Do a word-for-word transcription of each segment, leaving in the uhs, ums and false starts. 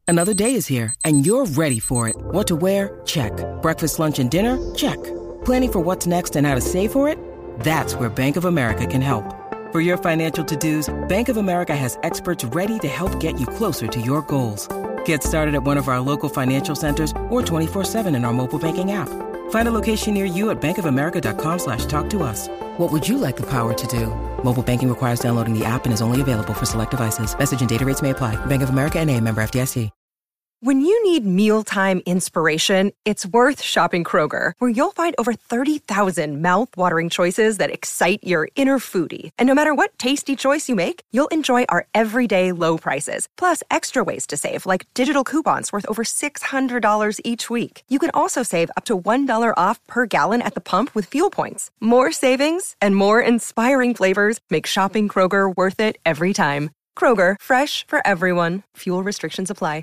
Another day is here, and you're ready for it. What to wear? Check. Breakfast, lunch, and dinner? Check. Planning for what's next and how to save for it? That's where Bank of America can help. For your financial to-dos, Bank of America has experts ready to help get you closer to your goals. Get started at one of our local financial centers or twenty-four seven in our mobile banking app. Find a location near you at bankofamerica.com slash talk to us. What would you like the power to do? Mobile banking requires downloading the app and is only available for select devices. Message and data rates may apply. Bank of America N A, member F D I C. When you need mealtime inspiration, it's worth shopping Kroger, where you'll find over thirty thousand mouth-watering choices that excite your inner foodie. And no matter what tasty choice you make, you'll enjoy our everyday low prices, plus extra ways to save, like digital coupons worth over six hundred dollars each week. You can also save up to one dollar off per gallon at the pump with fuel points. More savings and more inspiring flavors make shopping Kroger worth it every time. Kroger, fresh for everyone. Fuel restrictions apply.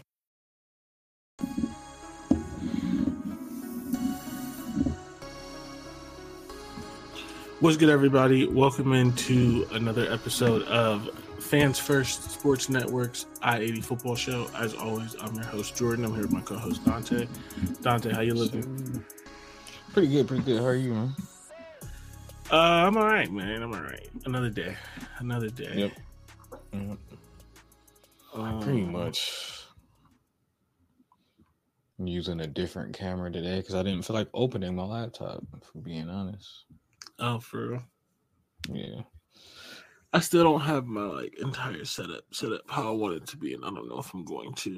What's good, everybody? Welcome into another episode of Fans First Sports Network's I eighty Football Show. As always, I'm your host, Jordan. I'm here with my co-host, Dante. Dante, how you living? Pretty good, pretty good. How are you, man? Uh, I'm all right, man. I'm all right. Another day. Another day. Yep. Yep. Um, pretty much. I'm using a different camera today because I didn't feel like opening my laptop, for being honest. Oh, for real? Yeah. I still don't have my like entire setup set up how I want it to be, and I don't know if I'm going to.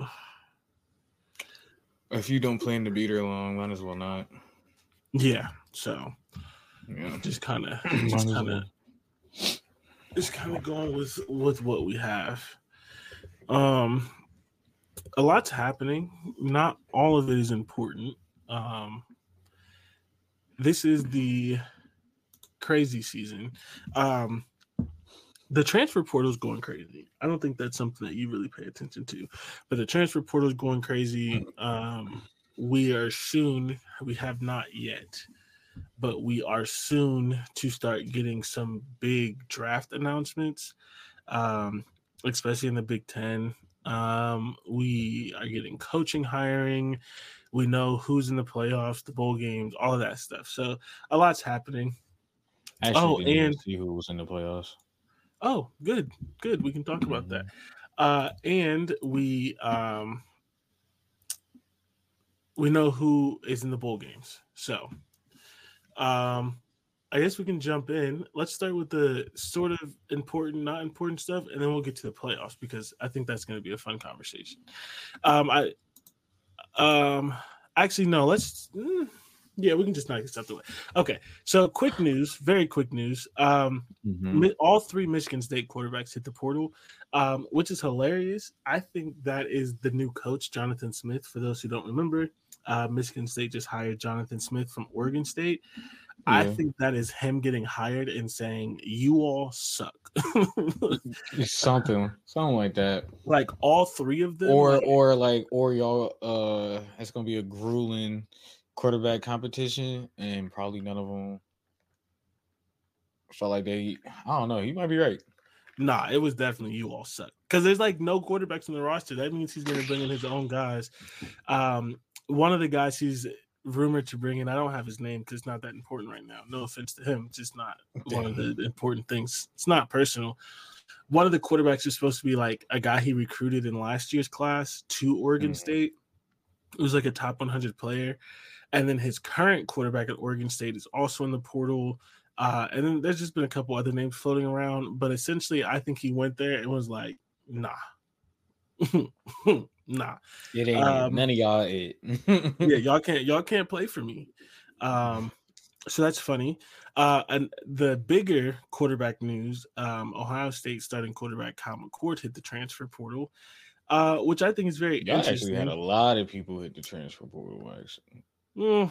If you don't plan to be there long, might as well not. Yeah. So, yeah, just kind of, just kind of, just kind of going with with what we have. Um. A lot's happening. Not all of it is important. Um, this is the crazy season. Um, the transfer portal is going crazy. I don't think that's something that you really pay attention to, but the transfer portal is going crazy. Um, we are soon, we have not yet, but we are soon to start getting some big draft announcements, um, especially in the Big Ten. Um, we are getting coaching hiring. We know who's in the playoffs, the bowl games, all of that stuff. So a lot's happening. Actually, oh, didn't and see who was in the playoffs. Oh, good, good. We can talk mm-hmm. about that. Uh, and we um, we know who is in the bowl games. So, um. I guess we can jump in. Let's start with the sort of important, not important stuff, and then we'll get to the playoffs because I think that's going to be a fun conversation. Um, I, um, actually no. Let's, mm, yeah, we can just knock this out the way. Okay, so quick news, very quick news. Um, mm-hmm. all three Michigan State quarterbacks hit the portal, um, which is hilarious. I think that is the new coach, Jonathan Smith. For those who don't remember, uh, Michigan State just hired Jonathan Smith from Oregon State. I yeah. think that is him getting hired and saying, you all suck. something, something like that. Like all three of them? Or, like, or like, or y'all, uh, it's going to be a grueling quarterback competition and probably none of them felt like they, I don't know. He might be right. Nah, it was definitely you all suck. Because there's like no quarterbacks on the roster. That means he's going to bring in his own guys. Um, one of the guys he's rumored to bring in, I don't have his name because it's not that important right now. No offense to him, it's just not one of the important things. It's not personal. One of the quarterbacks is supposed to be like a guy he recruited in last year's class to Oregon mm-hmm. State. It was like a top one hundred player. And then his current quarterback at Oregon State is also in the portal. Uh, and then there's just been a couple other names floating around. But essentially, I think he went there and was like, nah. Nah, it ain't um, none of y'all. It yeah, y'all can't y'all can't play for me. Um, so that's funny. Uh, and the bigger quarterback news: um, Ohio State starting quarterback Kyle McCord hit the transfer portal, uh, which I think is very y'all interesting. Actually, had a lot of people hit the transfer portal. Actually, mm.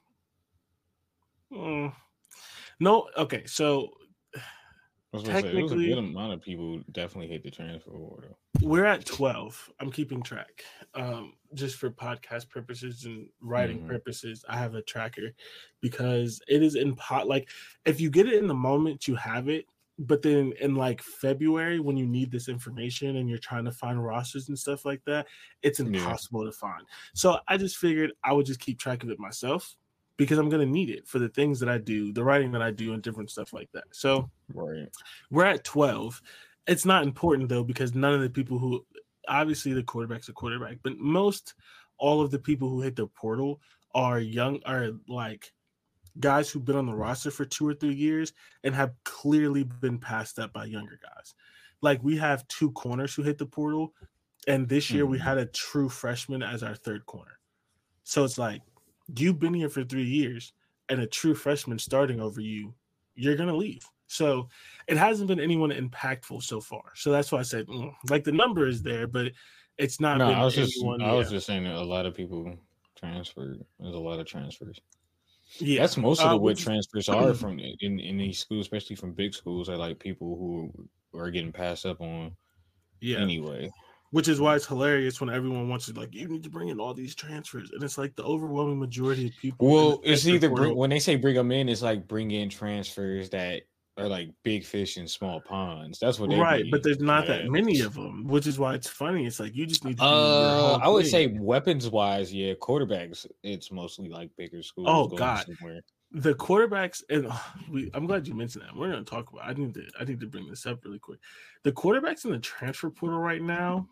Mm. no, okay, so. I was technically, say, it was a good amount of people definitely hit the transfer portal. We're at twelve. I'm keeping track. Um, just for podcast purposes and writing mm-hmm. purposes, I have a tracker because it is in pot. Like, if you get it in the moment, you have it. but then in like February, when you need this information and you're trying to find rosters and stuff like that, it's impossible yeah. to find. So I just figured I would just keep track of it myself because I'm going to need it for the things that I do, the writing that I do, and different stuff like that. So right. we're at twelve. It's not important though, because none of the people who, obviously the quarterback's a quarterback, but most all of the people who hit the portal are young, are like guys who've been on the roster for two or three years and have clearly been passed up by younger guys. Like we have two corners who hit the portal, and this year mm-hmm. we had a true freshman as our third corner. So it's like, you've been here for three years and a true freshman starting over you, you're going to leave. So it hasn't been anyone impactful so far. So that's why I said, mm, like the number is there, but it's not. No, been I was just, anyone, I yeah. was just saying that a lot of people transferred. There's a lot of transfers. Yeah, that's most of the uh, what transfers are from in, in these schools, especially from big schools, are like people who are getting passed up on. Yeah. Anyway, which is why it's hilarious when everyone wants to like, you need to bring in all these transfers, and it's like the overwhelming majority of people. Well, it's either bring, when they say bring them in, it's like bring in transfers that are like big fish in small ponds. That's what they right, be, but there's not yeah. that many of them, which is why it's funny. It's like you just need to. Uh, I would say weapons wise, yeah, quarterbacks. It's mostly like bigger schools. Oh God, somewhere. The quarterbacks, and oh, we. I'm glad you mentioned that. We're going to talk about. I need to. I need to bring this up really quick. The quarterbacks in the transfer portal right now,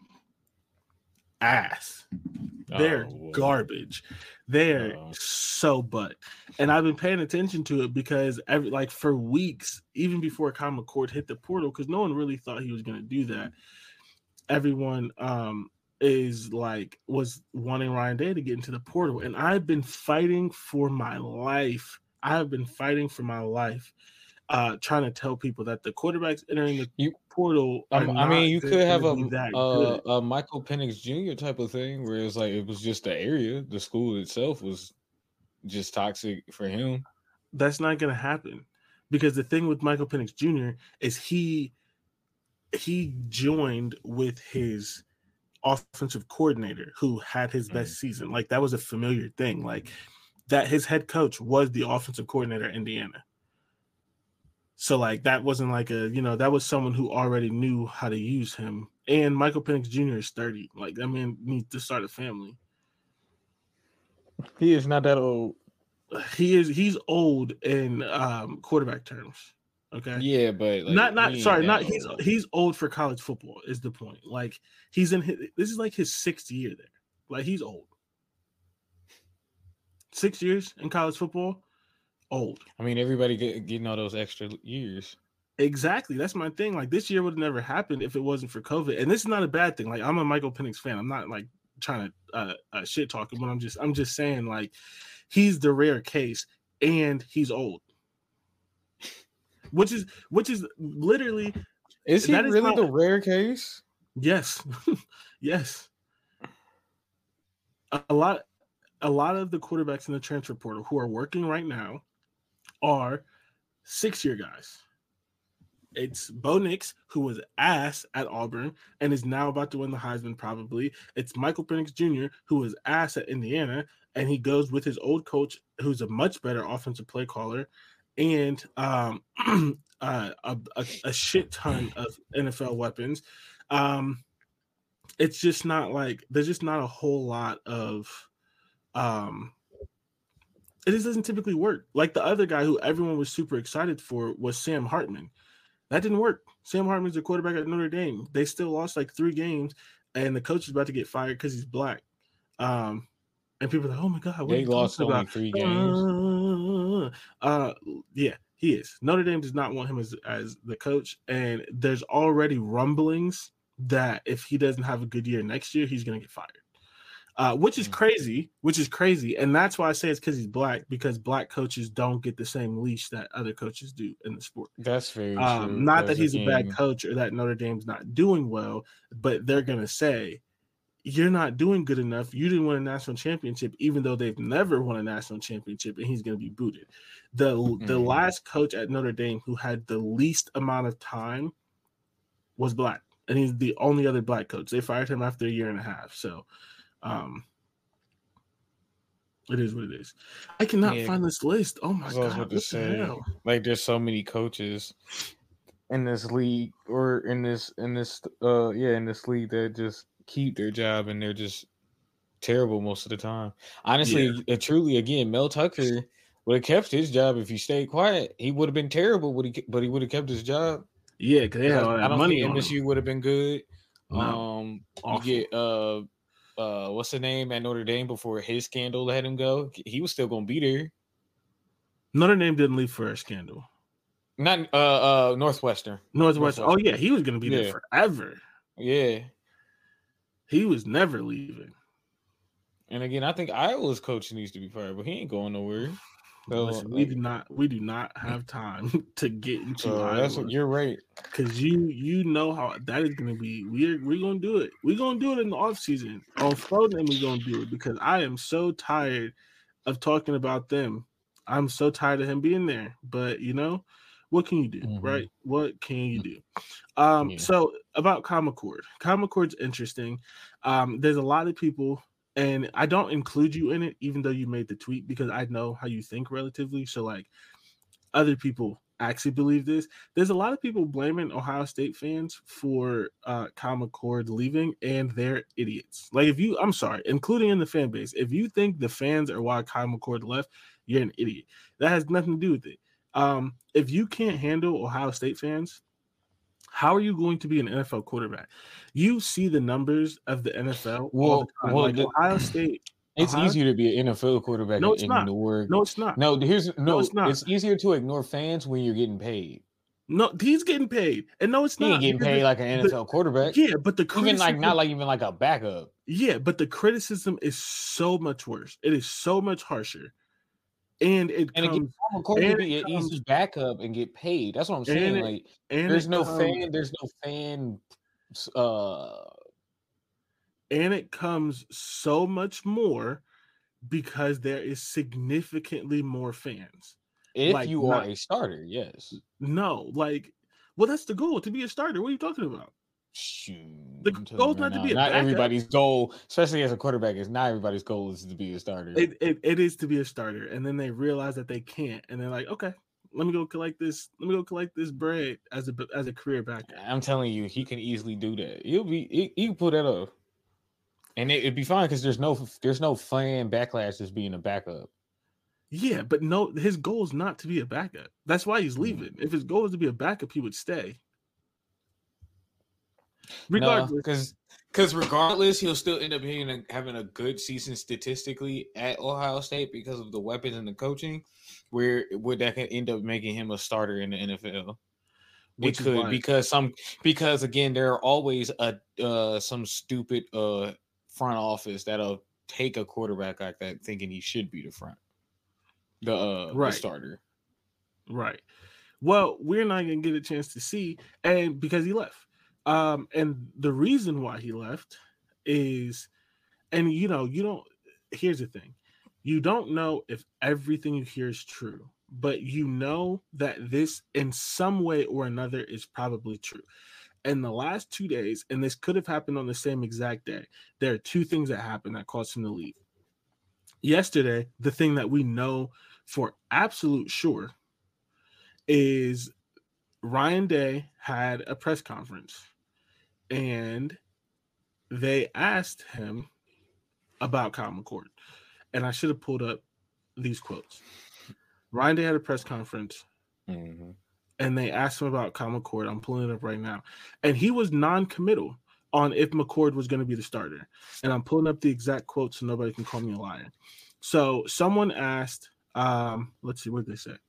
ass. They're oh, garbage. They're oh. so butt. And I've been paying attention to it because every like for weeks, even before Kyle McCord hit the portal, because no one really thought he was going to do that. Everyone um, is like was wanting Ryan Day to get into the portal, and I've been fighting for my life. I have been fighting for my life, uh, trying to tell people that the quarterbacks entering the you, portal. Um, I mean, you could have a, a, a Michael Penix Junior type of thing where it's like it was just the area, the school itself was just toxic for him. That's not going to happen because the thing with Michael Penix Junior is he he joined with his offensive coordinator who had his best mm-hmm. season. Like that was a familiar thing. Like that his head coach was the offensive coordinator at Indiana. So, like, that wasn't like a, you know, that was someone who already knew how to use him. And Michael Penix Junior is thirty. Like, that man needs to start a family. He is not that old. He is, he's old in um, quarterback terms. Okay. Yeah, but like, not, not, sorry, not, he's, old. he's old for college football is the point. Like, he's in his, this is like his sixth year there. Like, he's old. Six years in college football. Old. I mean, everybody get, getting all those extra years. Exactly. That's my thing. Like this year would have never happened if it wasn't for COVID. And this is not a bad thing. Like I'm a Michael Penix fan. I'm not like trying to uh, uh, shit talk him, but I'm just I'm just saying like he's the rare case and he's old. Which is which is literally is he really not, the rare case? Yes. Yes. A, a lot a lot of the quarterbacks in the transfer portal who are working right now are six-year guys. It's Bo Nix, who was ass at Auburn and is now about to win the Heisman probably. It's Michael Penix Junior, who was ass at Indiana, and he goes with his old coach, who's a much better offensive play caller, and um, uh, a, a, a shit ton of N F L weapons. Um, it's just not like – there's just not a whole lot of um, – it just doesn't typically work. Like the other guy who everyone was super excited for was Sam Hartman. That didn't work. Sam Hartman's the quarterback at Notre Dame. They still lost like three games, and the coach is about to get fired because he's black. Um, and people are like, oh my God, what they are you lost talking only about? three games. Uh, uh, yeah, he is. Notre Dame does not want him as, as the coach, and there's already rumblings that if he doesn't have a good year next year, he's going to get fired. Uh, which is crazy, which is crazy. And that's why I say it's because he's black, because black coaches don't get the same leash that other coaches do in the sport. That's very um, true. Not that he's again... a bad coach or that Notre Dame's not doing well, but they're going to say, you're not doing good enough. You didn't win a national championship, even though they've never won a national championship, and he's going to be booted. The, mm-hmm. the last coach at Notre Dame who had the least amount of time was black, and he's the only other black coach. They fired him after a year and a half. So, Um, it is what it is. I cannot yeah. find this list. Oh my God! What the say. hell? Like, there's so many coaches. in this league or in this in this uh yeah in this league that just keep their job and they're just terrible most of the time. Honestly, yeah. truly, again, Mel Tucker would have kept his job if he stayed quiet. He would have been terrible, but he but he would have kept his job. Yeah, because I, I don't think M S U would have been good. No, um, awful. You get uh, uh, what's the name at Notre Dame before his scandal let him go? He was still gonna be there. Notre Dame didn't leave for a scandal. Not uh uh Northwestern. Northwestern. Oh yeah, he was gonna be yeah. there forever. Yeah, he was never leaving. And again, I think Iowa's coach needs to be fired, but he ain't going nowhere. So, Listen, we do not we do not have time to get into uh, Iowa. That's what you're right. Because you you know how that is gonna be. We're we're gonna do it. We're gonna do it in the off season. On Foden, we're gonna do it because I am so tired of talking about them. I'm so tired of him being there. But you know, what can you do, mm-hmm. right? What can you do? Um, yeah. So about Kyle McCord. Kyle McCord's interesting. Um, there's a lot of people. And I don't include you in it, even though you made the tweet, because I know how you think relatively. So, like, other people actually believe this. There's a lot of people blaming Ohio State fans for uh, Kyle McCord leaving, and they're idiots. Like, if you, I'm sorry, including in the fan base, if you think the fans are why Kyle McCord left, you're an idiot. That has nothing to do with it. Um, if you can't handle Ohio State fans, how are you going to be an N F L quarterback? You see the numbers of the N F L well, all the time. Well, like the, Ohio State. It's Ohio easier to be an N F L quarterback no, and it's not. ignore. No, it's not. No, here's no. no it's, not. It's easier to ignore fans when you're getting paid. No, he's getting paid, and no, it's he not. He ain't getting paid the, like an N F L the, quarterback. Yeah, but the even like not like even like a backup. Yeah, but the criticism is so much worse. It is so much harsher. And it and comes, it can and be an comes, easy backup and get paid. That's what I'm saying. It, like, there's no comes, fan. There's no fan. Uh, and it comes so much more because there is significantly more fans. If like, you not, are a starter, yes. No, like, well, that's the goal, to be a starter. What are you talking about? Shoot, the goal is not now. to be a not backup. Everybody's goal, especially as a quarterback, is not everybody's goal is to be a starter. It, it it is to be a starter, and then they realize that they can't, and they're like, okay, let me go collect this. Let me go collect this bread as a as a career backup. I'm telling you, he can easily do that. He'll be he, he can pull that off, and it, it'd be fine because there's no there's no fan backlash as being a backup. Yeah, but no, his goal is not to be a backup. That's why he's leaving. Mm. If his goal is to be a backup, he would stay. Regardless, because no, because regardless, he'll still end up having a, having a good season statistically at Ohio State because of the weapons and the coaching. Where where that can end up making him a starter in the N F L. Which it could why. because some because again there are always a uh, some stupid uh, front office that'll take a quarterback like that thinking he should be the front the, uh, right. the starter. Right. Well, we're not gonna get a chance to see, and because he left. Um, and the reason why he left is, and you know, you don't, here's the thing. You don't know if everything you hear is true, but you know that this in some way or another is probably true. In the last two days, and this could have happened on the same exact day, there are two things that happened that caused him to leave. Yesterday, the thing that we know for absolute sure is Ryan Day had a press conference. And they asked him about Kyle McCord. And I should have pulled up these quotes. Ryan Day had a press conference. Mm-hmm. And they asked him about Kyle McCord. I'm pulling it up right now. And he was non-committal on if McCord was going to be the starter. And I'm pulling up the exact quotes so nobody can call me a liar. So someone asked, um, let's see, what did they say?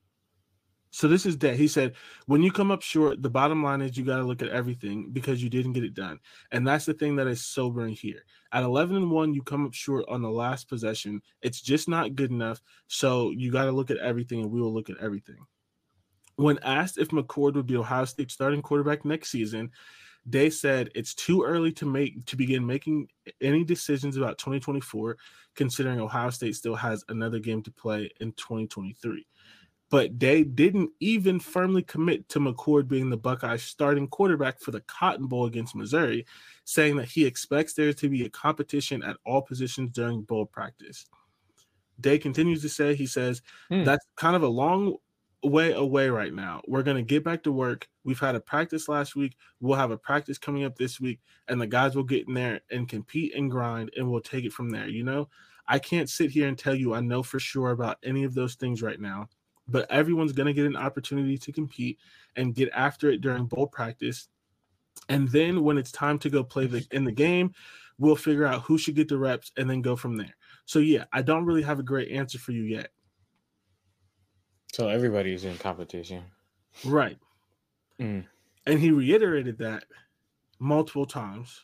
So this is that he said, when you come up short, the bottom line is you got to look at everything because you didn't get it done. And that's the thing that is sobering here. At eleven and one, you come up short on the last possession. It's just not good enough. So you got to look at everything, and we will look at everything. When asked if McCord would be Ohio State starting quarterback next season, they said it's too early to make to begin making any decisions about twenty twenty-four, considering Ohio State still has another game to play in twenty twenty-three. But they didn't even firmly commit to McCord being the Buckeyes starting quarterback for the Cotton Bowl against Missouri, saying that he expects there to be a competition at all positions during bowl practice. Day continues to say, he says, hmm. that's kind of a long way away right now. We're going to get back to work. We've had a practice last week. We'll have a practice coming up this week, and the guys will get in there and compete and grind, and we'll take it from there. You know, I can't sit here and tell you I know for sure about any of those things right now, but everyone's going to get an opportunity to compete and get after it during bowl practice. And then when it's time to go play the, in the game, we'll figure out who should get the reps and then go from there. So, yeah, I don't really have a great answer for you yet. So everybody is in competition. Right. Mm. And he reiterated that multiple times.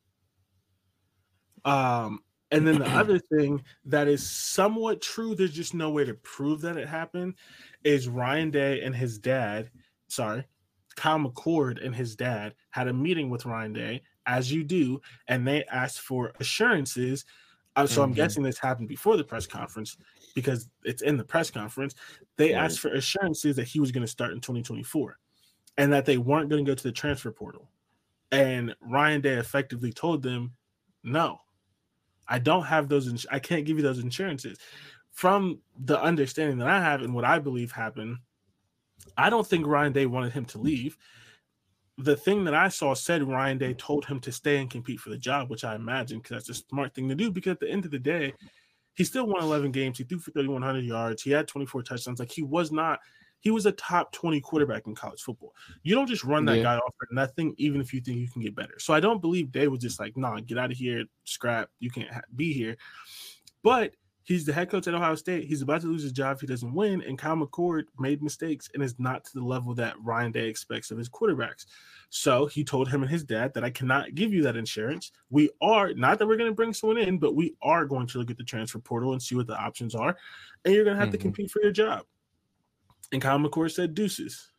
Um, and then the other thing that is somewhat true, there's just no way to prove that it happened, is Ryan Day and his dad, sorry, Kyle McCord and his dad had a meeting with Ryan Day, as you do, and they asked for assurances. Uh, so mm-hmm. I'm guessing this happened before the press conference because it's in the press conference. They right. asked for assurances that he was going to start in twenty twenty-four and that they weren't going to go to the transfer portal. And Ryan Day effectively told them, no, I don't have those. Ins- I can't give you those insurances. From the understanding that I have and what I believe happened, I don't think Ryan Day wanted him to leave. The thing that I saw said Ryan Day told him to stay and compete for the job, which I imagine because that's a smart thing to do because at the end of the day, he still won eleven games. He threw for thirty-one hundred yards. He had twenty-four touchdowns. Like he was not – he was a top twenty quarterback in college football. You don't just run that yeah. guy off for nothing, even if you think you can get better. So I don't believe Day was just like, nah, get out of here, scrap. You can't ha- be here. But – he's the head coach at Ohio State. He's about to lose his job if he doesn't win. And Kyle McCord made mistakes and is not to the level that Ryan Day expects of his quarterbacks. So he told him and his dad that I cannot give you that insurance. We are, not that we're going to bring someone in, but we are going to look at the transfer portal and see what the options are. And you're going to have mm-hmm. to compete for your job. And Kyle McCord said deuces.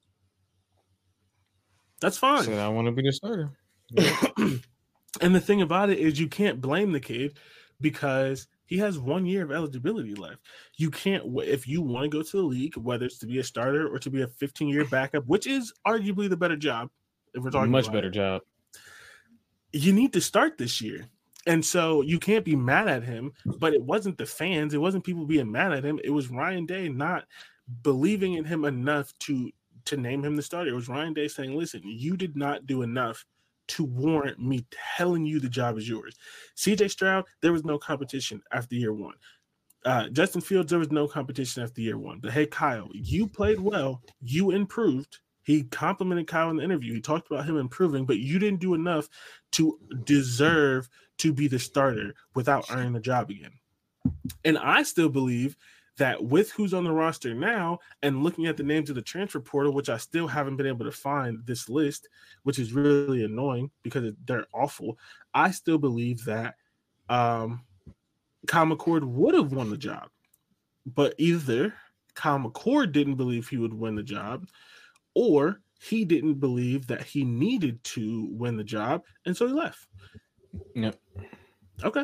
That's fine. Said I want to be the starter. And the thing about it is you can't blame the kid because he has one year of eligibility left. You can't, if you want to go to the league, whether it's to be a starter or to be a fifteen-year backup, which is arguably the better job, if we're talking much about better it, job, you need to start this year. And so you can't be mad at him, but it wasn't the fans. It wasn't people being mad at him. It was Ryan Day not believing in him enough to, to name him the starter. It was Ryan Day saying, listen, you did not do enough to warrant me telling you the job is yours. C J Stroud, there was no competition after year one. Uh, Justin Fields, there was no competition after year one. But hey, Kyle, you played well. You improved. He complimented Kyle in the interview. He talked about him improving, but you didn't do enough to deserve to be the starter without earning the job again. And I still believe that with who's on the roster now and looking at the names of the transfer portal, which I still haven't been able to find this list, which is really annoying because they're awful, I still believe that um, Kyle McCord would have won the job. But either Kyle McCord didn't believe he would win the job or he didn't believe that he needed to win the job, and so he left. Yep. Okay.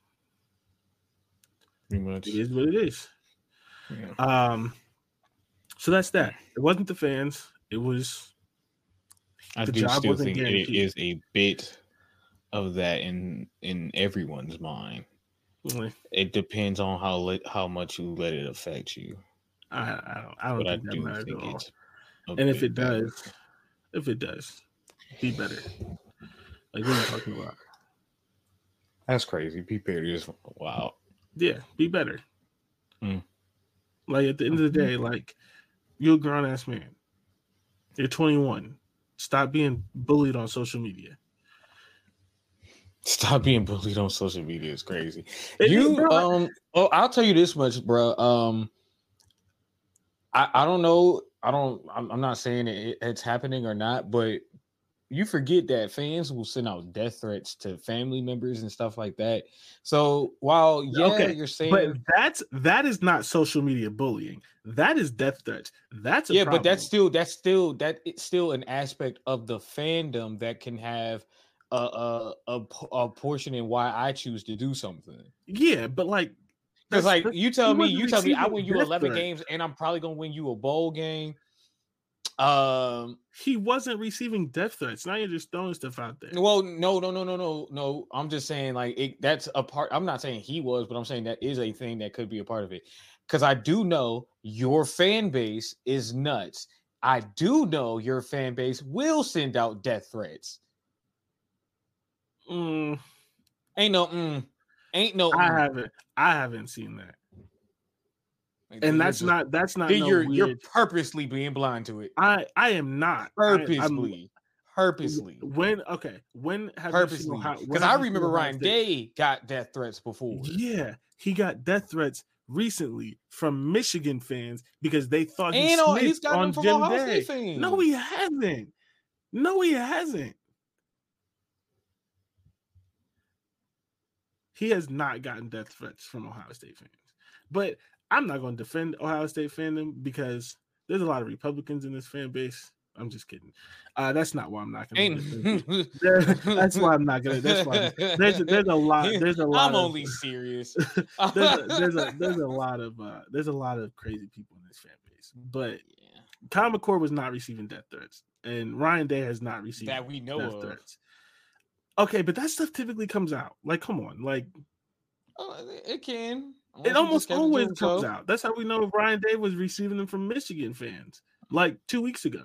Pretty much. It is what it is. Yeah. Um, so that's that. It wasn't the fans. It was. I the do job still wasn't think guaranteed. it is a bit of that in in everyone's mind. Really? It depends on how let, how much you let it affect you. I, I don't. I don't but think I that do matters think at all. it's. And if it better. does, if it does, be better. Like what are you talking about? That's crazy. Be better is wow. Yeah, be better. Mm. Like at the end of the day, like you're a grown ass man. You're twenty-one. Stop being bullied on social media. Stop being bullied on social media is crazy. It you is, bro. um oh I'll tell you this much, bro. Um I, I don't know. I don't I'm, I'm not saying it, it's happening or not, but you forget that fans will send out death threats to family members and stuff like that. So while yeah, okay, you're saying, but that's that is not social media bullying. That is death threats. That's a yeah, problem. but that's still that's still that it's still an aspect of the fandom that can have a a a, a portion in why I choose to do something. Yeah, but like because like you tell me, you tell me I win you eleven threat. games and I'm probably gonna win you a bowl game. Um, he wasn't receiving death threats. Now you're just throwing stuff out there. Well, no, no, no, no, no, no. I'm just saying, like, it, that's a part. I'm not saying he was, but I'm saying that is a thing that could be a part of it. because I do know your fan base is nuts. I do know your fan base will send out death threats. Mm. Ain't no, mm. ain't no. I Mm. haven't, I haven't seen that, Like, and you're that's just, not that's not no you're weird. you're purposely being blind to it. I I am not Purposely, I, purposely, when okay, when have purposely. Because I remember Ryan Day got death threats before. Yeah, he got death threats recently from Michigan fans because they thought he and snitched he's got on them from Jim Ohio Day. State fans. No, he hasn't. No, he hasn't. He has not gotten death threats from Ohio State fans. But I'm not going to defend Ohio State fandom because there's a lot of Republicans in this fan base. I'm just kidding. Uh, that's not why I'm not going to defend it. That's why I'm not going to. That's why I'm, there's there's a lot. There's a lot. I'm of, only serious. there's, a, there's a there's a lot of uh, there's a lot of crazy people in this fan base. But yeah. Kyle McCord was not receiving death threats, and Ryan Day has not received that we know death of. threats. Okay, but that stuff typically comes out. Like, come on, like oh, it can. It almost always comes out. That's how we know Ryan Day was receiving them from Michigan fans like two weeks ago.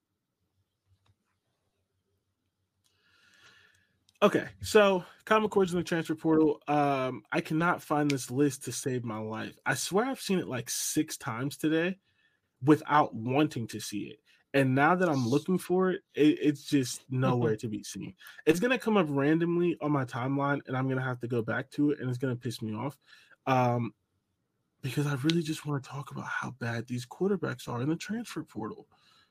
Okay, so Kyle McCord's in the transfer portal. Um, I cannot find this list to save my life. I swear I've seen it like six times today without wanting to see it. And now that I'm looking for it, it it's just nowhere to be seen. It's going to come up randomly on my timeline, and I'm going to have to go back to it, and it's going to piss me off. Um, because I really just want to talk about how bad these quarterbacks are in the transfer portal.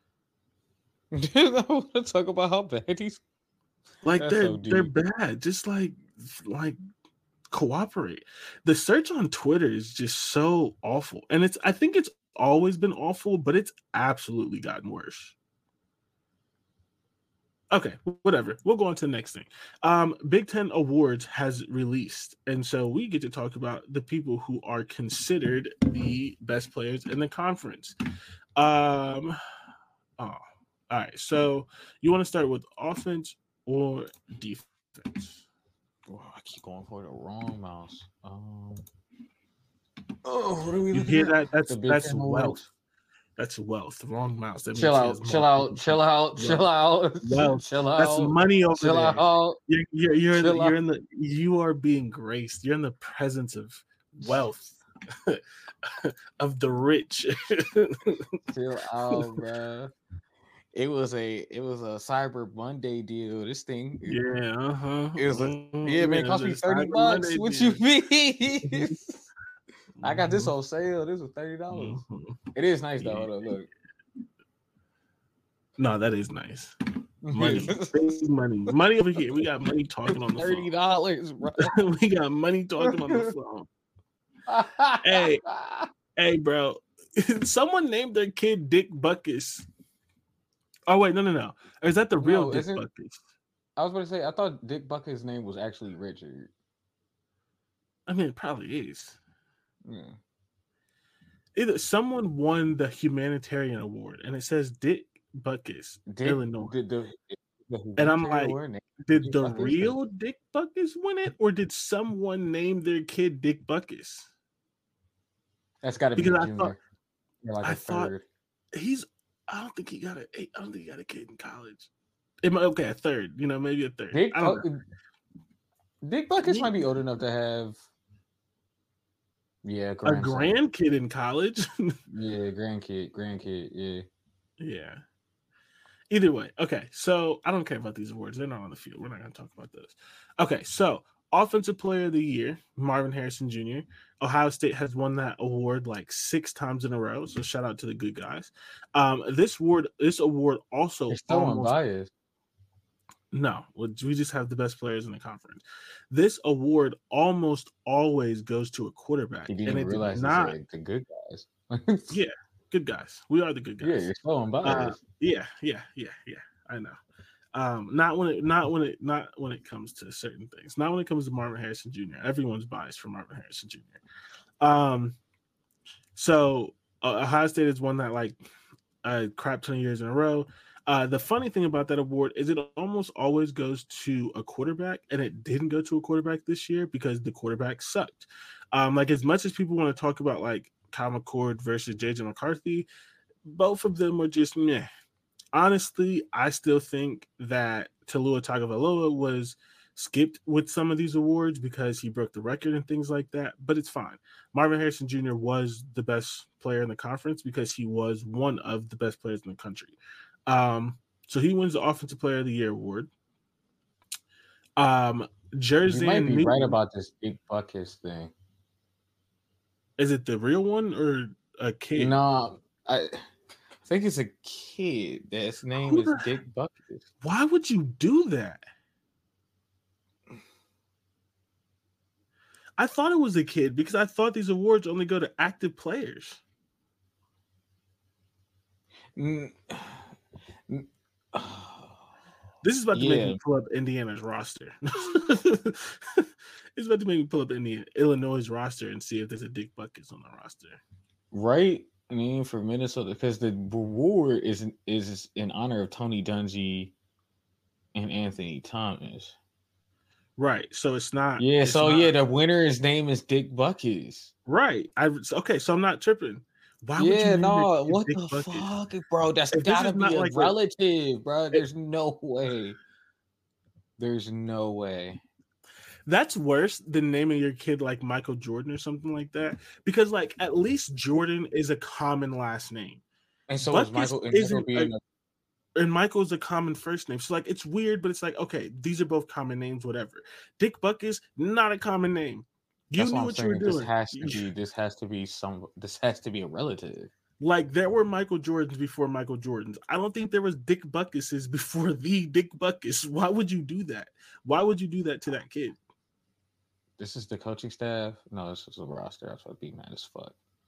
I want to talk about how bad these like That's they're so they're bad. Just like like cooperate. The search on Twitter is just so awful, and it's I think it's always been awful, but it's absolutely gotten worse. Okay, whatever. We'll go on to the next thing. Um, Big Ten Awards has released, and so we get to talk about the people who are considered the best players in the conference. Um, oh, all right. So you want to start with offense or defense? Oh, I keep going for the wrong mouse. Um, oh, what are we you hear that? That's that's Ten wealth. Awards. That's wealth. Wrong mouse. That Chill out, chill out, chill out, chill out, wealth. chill out. That's money over chill there. Out. You're you're you're, in the, Chill you're out. in the you are being graced. You're in the presence of wealth of the rich. Chill out, bro. It was a it was a Cyber Monday deal. This thing, Yeah, uh huh. it was a Mm-hmm. yeah, man. It cost me thirty bucks. What you mean? I got this on sale. This was thirty dollars. Mm-hmm. It is nice though. Yeah. Hold up, look. No, that is nice. Money, big money, money over here. We got money talking on the thirty dollars, bro. phone. We got money talking on the phone. Hey. Hey, bro. Someone named their kid Dick Butkus. Oh wait, no, no, no. Or is that the real No, Dick isn't- Butkus? I was going to say, I thought Dick Bucket's name was actually Richard. I mean, it probably is. Yeah. Either someone won the humanitarian award, and it says Dick Butkus, Dick, Illinois. Did the, the And I'm like, award name Did Dick the Butkus? real Dick Butkus win it, or did someone name their kid Dick Butkus? That's got to be Because a I junior. thought- Or like a I thought- third. He's. I don't think he got a. I don't think he got a kid in college. It might, okay, a third. You know, maybe a third. Dick, I don't know. Dick Buckets He- might be old enough to have. Yeah, A grandson. grandkid in college. Yeah, grandkid, grandkid. Yeah. Yeah. Either way, okay. So I don't care about these awards. They're not on the field. We're not going to talk about those. Okay, so Offensive Player of the Year, Marvin Harrison Junior Ohio State has won that award like six times in a row. So shout out to the good guys. Um, this award, this award also It's still almost unbiased. no. We just have the best players in the conference. This award almost always goes to a quarterback, You didn't and even it did realize not. it's like the good guys. Yeah, good guys. We are the good guys. Yeah, you're so unbiased. Uh, yeah, yeah, yeah, yeah. I know. Um, not when it, not when it, not when it comes to certain things. Not when it comes to Marvin Harrison Junior Everyone's biased for Marvin Harrison Junior Um, so uh, Ohio State has won that like a crap ton of years in a row. Uh, the funny thing about that award is it almost always goes to a quarterback, and it didn't go to a quarterback this year because the quarterback sucked. Um, like as much as people want to talk about like Kyle McCord versus J J McCarthy. Both of them were just meh. Honestly, I still think that Tua Tagovailoa was skipped with some of these awards because he broke the record and things like that, but it's fine. Marvin Harrison Junior was the best player in the conference because he was one of the best players in the country. Um, so he wins the Offensive Player of the Year award. Um, Jersey You might be Newton, right about this Big Buckets thing. Is it the real one or a kid? No, I think it's a kid. His name Who is the- Dick Buckets. Why would you do that? I thought it was a kid because I thought these awards only go to active players. Mm. This is about to Yeah. make me pull up Indiana's roster. It's about to make me pull up Indiana, Illinois' roster and see if there's a Dick Buckets on the roster. Right? I mean, for Minnesota, because the reward is is in honor of Tony Dungy and Anthony Thomas. Right. So it's not. Yeah, it's so not- yeah, the winner's name is Dick Buckets. Right. I okay. So I'm not tripping. Why would you Yeah, name no, your kid what Dick the Buckets? fuck, bro? That's If this gotta is not be a like a- relative, bro. There's no way. There's no way. That's worse than naming your kid like Michael Jordan or something like that. Because like at least Jordan is a common last name. And so Buckets is Michael, and Michael isn't being a- a- And Michael's a common first name. So like it's weird, but it's like, okay, these are both common names, whatever. Dick Buckets, not a common name. You that's knew what what, I'm you were saying. This doing. has to be. This has to be some. This has to be a relative. Like there were Michael Jordans before Michael Jordans. I don't think there was Dick Buckeses before the Dick Buckets. Why would you do that? Why would you do that to that kid? This is the coaching staff. No, this is the roster. I was about to be mad as fuck.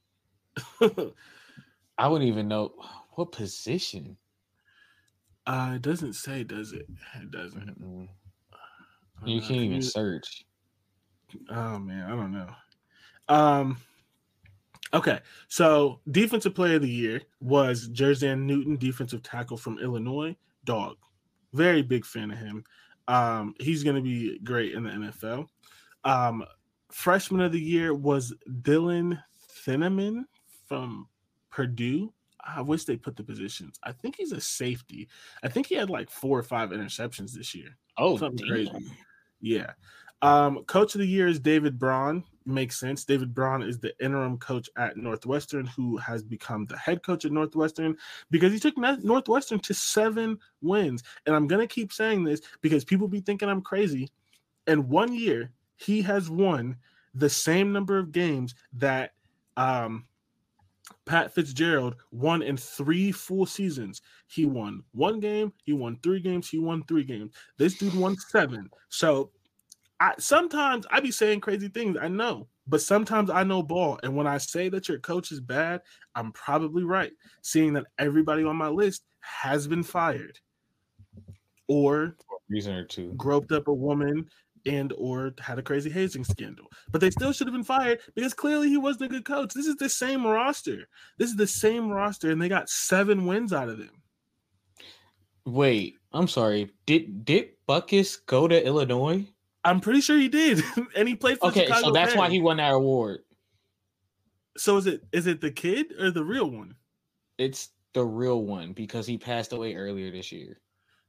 I wouldn't even know what position. uh, it doesn't say, does it? It doesn't. Mm-mm. Uh, You can't can even you- search. Oh man, I don't know. Um. Okay, so defensive player of the year was Jerzan Newton, defensive tackle from Illinois. Dog, very big fan of him. Um, he's going to be great in the N F L. Um, freshman of the year was Dylan Thieneman from Purdue. I wish they put the positions. I think he's a safety. I think he had like four or five interceptions this year. Oh, Something damn. crazy. Yeah. Um, coach of the year is David Braun. Makes sense. David Braun is the interim coach at Northwestern, who has become the head coach at Northwestern because he took Northwestern to seven wins. And I'm going to keep saying this because people be thinking I'm crazy. In one year, he has won the same number of games that um, Pat Fitzgerald won in three full seasons. He won one game, he won three games, he won three games. This dude won seven. So I sometimes I be saying crazy things, I know, but sometimes I know ball. And when I say that your coach is bad, I'm probably right, seeing that everybody on my list has been fired or Reason or two. groped up a woman and or had a crazy hazing scandal. But they still should have been fired because clearly he wasn't a good coach. This is the same roster. This is the same roster, and they got seven wins out of them. Wait, I'm sorry. Did Dick Buckus go to Illinois? I'm pretty sure he did. And he played for Okay, Chicago so that's why Bears. he won that award. So is it is it the kid or the real one? It's the real one because he passed away earlier this year.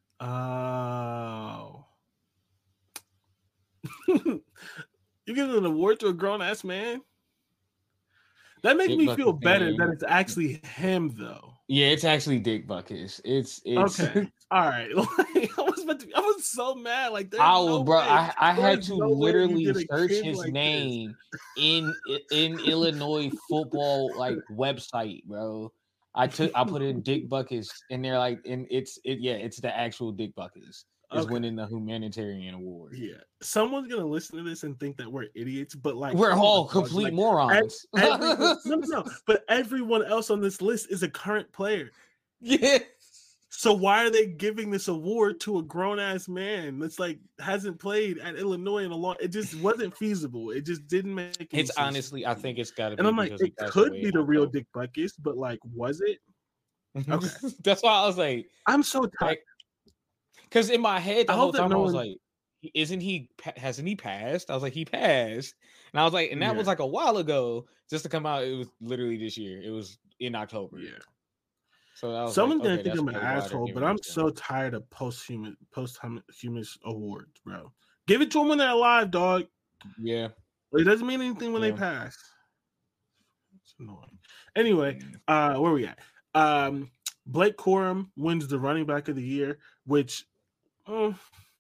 Oh. You give an award to a grown ass man? That makes Dick me Buckus feel better name. that it's actually him though. Yeah, it's actually Dick Buckus. It's it's Okay. All right. Like, I was about to, I was so mad. Like there's I was, no bro. way- I, I had there's to no way you literally did a search kid his like this. name in in Illinois football like website, bro. I took I put in Dick Buckus and they're like, and it's it yeah, it's the actual Dick Buckus is Okay. winning the humanitarian award. Yeah. Someone's gonna listen to this and think that we're idiots, but like We're come on, all dog. complete Like, morons. everyone- no, no, no. But everyone else on this list is a current player. Yeah. So why are they giving this award to a grown ass man that's like hasn't played at Illinois in a long? It just wasn't feasible. It just didn't make. Any It's sense. honestly, I think it's got to be. and I'm like, because he it passed could away be in the real October. Dick Buckus, but like, was it? Okay. That's why I was like, I'm so tired. like, because in my head the I whole hope that time no I was one- like, isn't he? Hasn't he passed? I was like, he passed, and I was like, and that Yeah. was like a while ago. Just to come out, it was literally this year. It was in October. Yeah. So I was Someone's like, gonna okay, think I'm an why asshole, but I'm so tired of posthumous posthumous awards, bro. Give it to them when they're alive, dog. Yeah. It doesn't mean anything when yeah. they pass. It's annoying. Anyway, uh, where we at? Um, Blake Corum wins the running back of the year, which uh,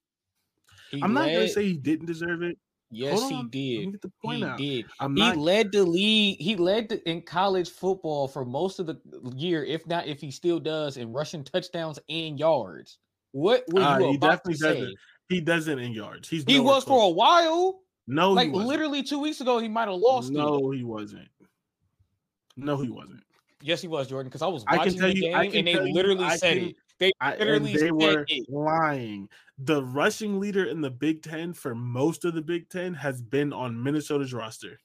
I'm not led, gonna say he didn't deserve it. Yes, he did. Get the point he out. did. I'm he not... led the league. He led the, in college football for most of the year, if not, if he still does, in rushing touchdowns and yards. What were you uh, about he definitely to say? Doesn't. He doesn't in yards. He's he was close. for a while. No, like he wasn't. literally two weeks ago, he might have lost no, it. No, he wasn't. No, he wasn't. Yes, he was, Jordan. Because I was I watching can tell the you, game I can and they tell literally you, said can, it. They I, literally they said were it. lying. The rushing leader in the Big Ten for most of the Big Ten has been on Minnesota's roster.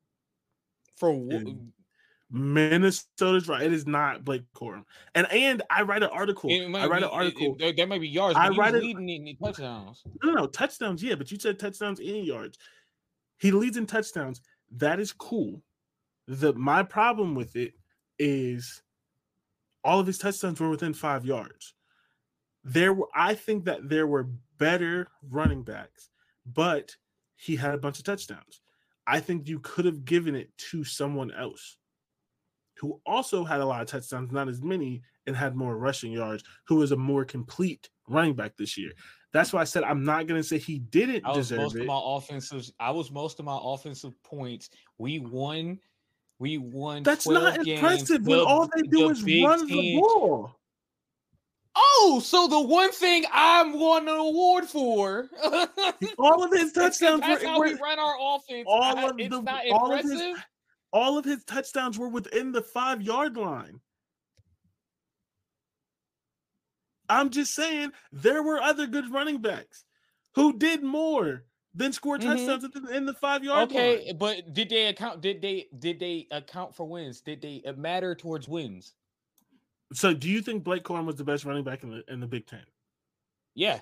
For what? Minnesota's right. It is not Blake Corum. And and I write an article. I write be, an article. It, it, that might be yards. But I write it. Leading in touchdowns. No, no, touchdowns. Yeah, but you said touchdowns and yards. He leads in touchdowns. That is cool. The my problem with it is all of his touchdowns were within five yards. There were, I think that there were better running backs, but he had a bunch of touchdowns. I think you could have given it to someone else who also had a lot of touchdowns, not as many, and had more rushing yards, who was a more complete running back this year. That's why I said I'm not going to say he didn't I was deserve most it. Of my offensive, I was most of my offensive points. We won. We won. That's not impressive when the, all they do is run the ball. Oh, so the one thing I'm won an award for. all of his touchdowns that's were, how were we run our offense. All I, of it's the, not all impressive. Of his, all of his touchdowns were within the five yard line. I'm just saying there were other good running backs who did more than score touchdowns mm-hmm. in the five yard okay, line. Okay, but did they account? Did they did they account for wins? Did they matter towards wins? So, do you think Blake Corum was the best running back in the in the Big Ten? Yeah.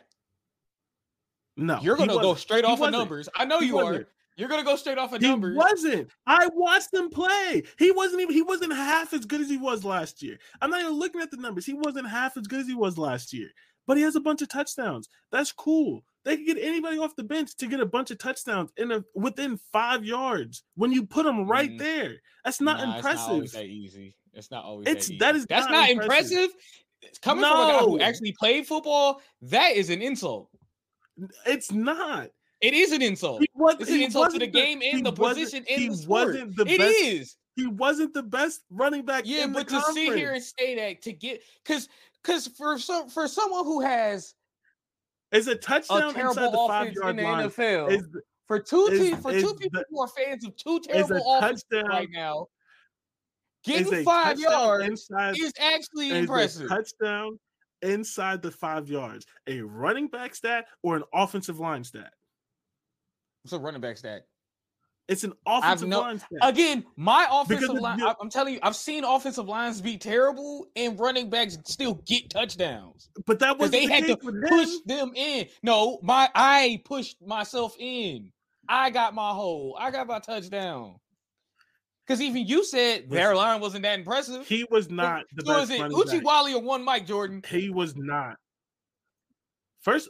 No, you're gonna go straight off of numbers. I know he you wasn't. are. You're gonna go straight off of he numbers. He wasn't. I watched him play. He wasn't even. He wasn't half as good as he was last year. I'm not even looking at the numbers. He wasn't half as good as he was last year. But he has a bunch of touchdowns. That's cool. They can get anybody off the bench to get a bunch of touchdowns in a within five yards when you put them right mm. there. That's not nah, impressive. It's not always that easy. It's not always it's that easy. that is that's not, not impressive. impressive. Coming no. from a guy who actually played football, that is an insult. It's not. It is an insult. Was, it's an insult to the game and the position and the sport. Wasn't the it best, is. He wasn't the best running back. Yeah, in but the to conference. sit here and say that to get because because for some for someone who has is a touchdown a terrible inside the five yard in the line. N F L is, for two is, teams for is two people the, who are fans of two terrible offenses right now. Getting five yards inside, is actually is impressive. A touchdown inside the five yards, a running back stat or an offensive line stat? It's a running back stat. It's an offensive no, line stat. Again, my offensive because line, I'm telling you, I've seen offensive lines be terrible and running backs still get touchdowns. But that was they the had case to with push them. them in. No, my I pushed myself in. I got my hole. I got my touchdown. Because even you said their line wasn't that impressive. He was not the so best. So is it running Uchi back. Wally or one Mike Jordan? He was not. First,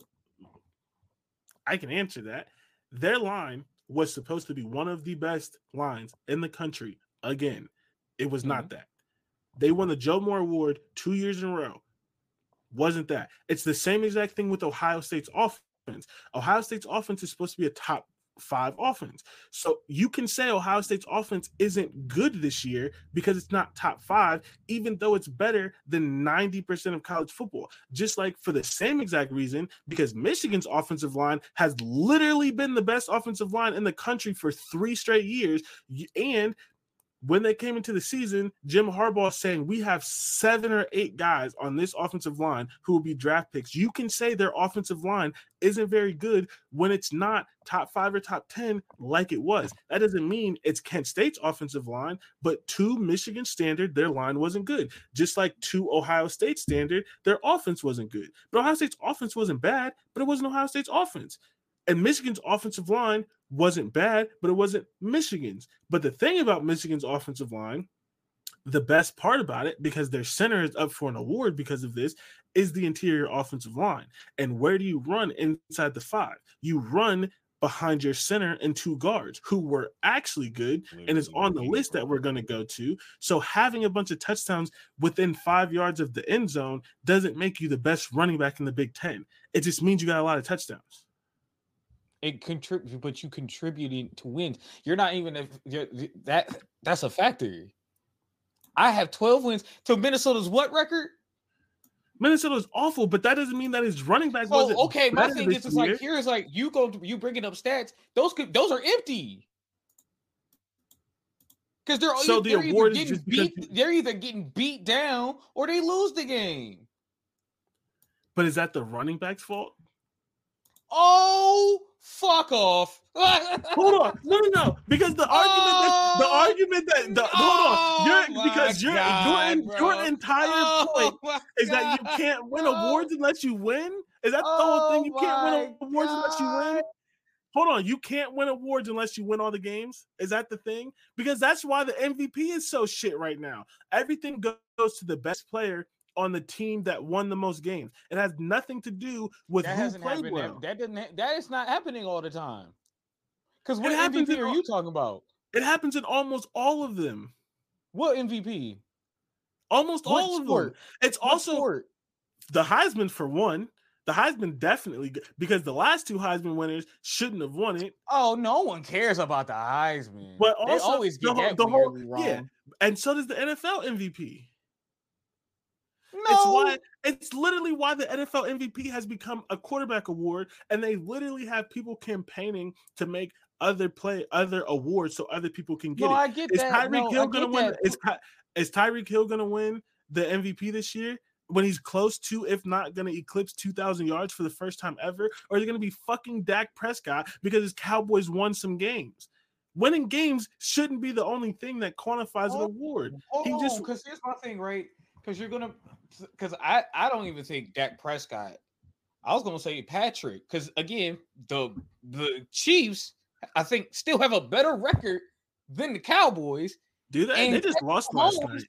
I can answer that. Their line was supposed to be one of the best lines in the country. Again, it was mm-hmm. not that. They won the Joe Moore Award two years in a row. Wasn't that. It's the same exact thing with Ohio State's offense. Ohio State's offense is supposed to be a top five offense. So you can say Ohio State's offense isn't good this year because it's not top five, even though it's better than ninety percent of college football. Just like for the same exact reason, because Michigan's offensive line has literally been the best offensive line in the country for three straight years. And when they came into the season, Jim Harbaugh saying we have seven or eight guys on this offensive line who will be draft picks. You can say their offensive line isn't very good when it's not top five or top ten like it was. That doesn't mean it's Kent State's offensive line, but to Michigan standard, their line wasn't good. Just like to Ohio State standard, their offense wasn't good. But Ohio State's offense wasn't bad, but it wasn't Ohio State's offense. And Michigan's offensive line wasn't bad, but it wasn't Michigan's. But the thing about Michigan's offensive line, the best part about it, because their center is up for an award because of this, is the interior offensive line. And where do you run inside the five? You run behind your center and two guards who were actually good and is on the list that we're going to go to. So having a bunch of touchdowns within five yards of the end zone doesn't make you the best running back in the Big Ten. It just means you got a lot of touchdowns. It contributes, but you contributing to wins. You're not even a, you're, that. That's a factor. I have twelve wins to Minnesota's what record? Minnesota is awful, but that doesn't mean that his running back so, wasn't. Okay, my thing is, it's it's like here's like you go, you bringing up stats. Those could, those are empty because they're so they're the either award getting is beat. They're either getting beat down or they lose the game. But is that the running back's fault? Oh, fuck off! Hold on, no, no, no, because the argument, oh, that, the argument that, the, oh, hold on, you're, because your God, your, your entire oh, point is God. that you can't win awards unless you win. Is that the oh, whole thing? You can't win awards God. unless you win. Hold on, you can't win awards unless you win all the games. Is that the thing? Because that's why the M V P is so shit right now. Everything goes to the best player on the team that won the most games. It has nothing to do with that who played happened. well. That doesn't. Ha- that is not happening all the time. Because what it M V P are all, you talking about? It happens in almost all of them. What M V P? Almost what all sport? of them. It's what also sport? The Heisman for one. The Heisman definitely, because the last two Heisman winners shouldn't have won it. Oh, no one cares about the Heisman. But also, they always get the, that the whole, wrong. Yeah, and so does the N F L M V P. No. It's why it's literally why the N F L M V P has become a quarterback award, and they literally have people campaigning to make other play other awards so other people can get no, it. I get is that. Tyreek no, Hill I gonna get win? that. Is, is Tyreek Hill gonna win the M V P this year? When he's close to, if not going to eclipse two thousand yards for the first time ever? Or is it going to be fucking Dak Prescott because his Cowboys won some games? Winning games shouldn't be the only thing that quantifies oh, an award. Oh, he just because here's my thing, right? Because you're gonna, because I I don't even think Dak Prescott. I was gonna say Patrick, because again, the the Chiefs I think still have a better record than the Cowboys. Do they? They just lost last night.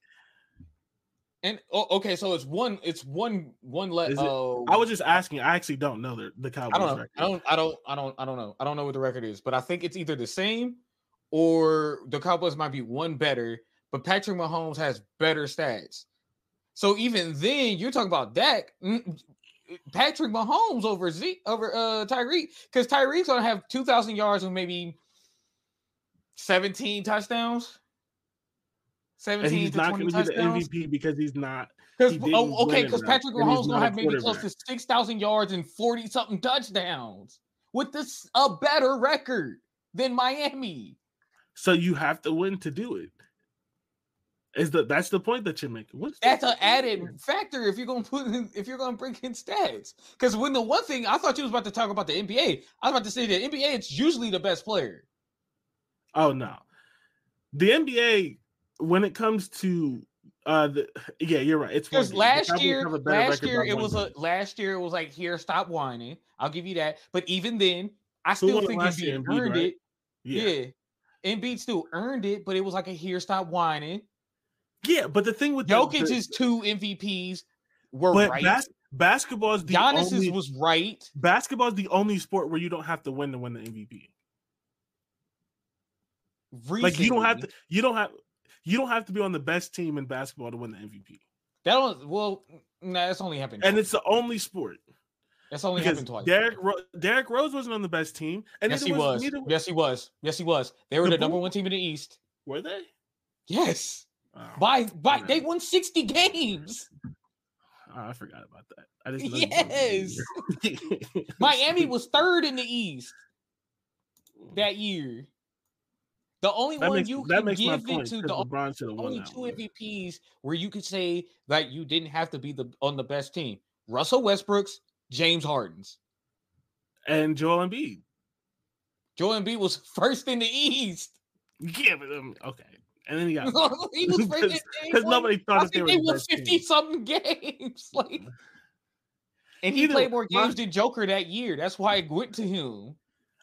And oh, okay, so it's one, it's one, one let. Uh, I was just asking. I actually don't know the the Cowboys I don't know. record. I don't. I don't. I don't. I don't know. I don't know what the record is, but I think it's either the same or the Cowboys might be one better. But Patrick Mahomes has better stats. So even then, you're talking about Dak, Patrick Mahomes over Zeke over uh, Tyreek, because Tyreek's gonna have two thousand yards with maybe seventeen touchdowns. seventeen and he's to not going to be the M V P because he's not. He oh, okay, because Patrick Mahomes going to have maybe close to six thousand yards and forty something touchdowns with this a better record than Miami. So you have to win to do it. Is the that's the point that you're making? What's that's an added factor if you're going to put in, if you're going to bring in stats. Because when the one thing I thought you was about to talk about the N B A, I was about to say the N B A it's usually the best player. Oh no, the N B A. When it comes to uh the yeah, you're right. It's because last year, last year it was a last year it was like here, stop whining. I'll give you that. But even then, I still think Embiid earned it. Yeah. Embiid still earned it, but it was like a here, stop whining. Yeah, but the thing with Jokic's two M V Ps were right. Bas- basketball is the Giannis's only, was right. Basketball is the only sport where you don't have to win to win the M V P. Recently, like you don't have to. You don't have. You don't have to be on the best team in basketball to win the M V P. That don't well, no, nah, that's only happened. And twice. it's the only sport. That's only because happened twice. Derrick Ro- Derrick Rose wasn't on the best team, and yes, he was. was. Yes, he was. Yes, he was. They were the, the number one team in the East. Were they? Yes. Oh, by by, they won sixty games. Oh, I forgot about that. I just yes. Miami was third in the East that year. The only that one makes, you that can makes give point, it to the only two one. M V Ps where you could say like you didn't have to be the on the best team. Russell Westbrook's, James Harden's, and Joel Embiid. Joel Embiid was first in the East. Yeah, but um, okay, and then he got he was first because nobody thought I that they were they the won best fifty team. something games, like, and he Either, played more games my, than Joker that year. That's why it went to him.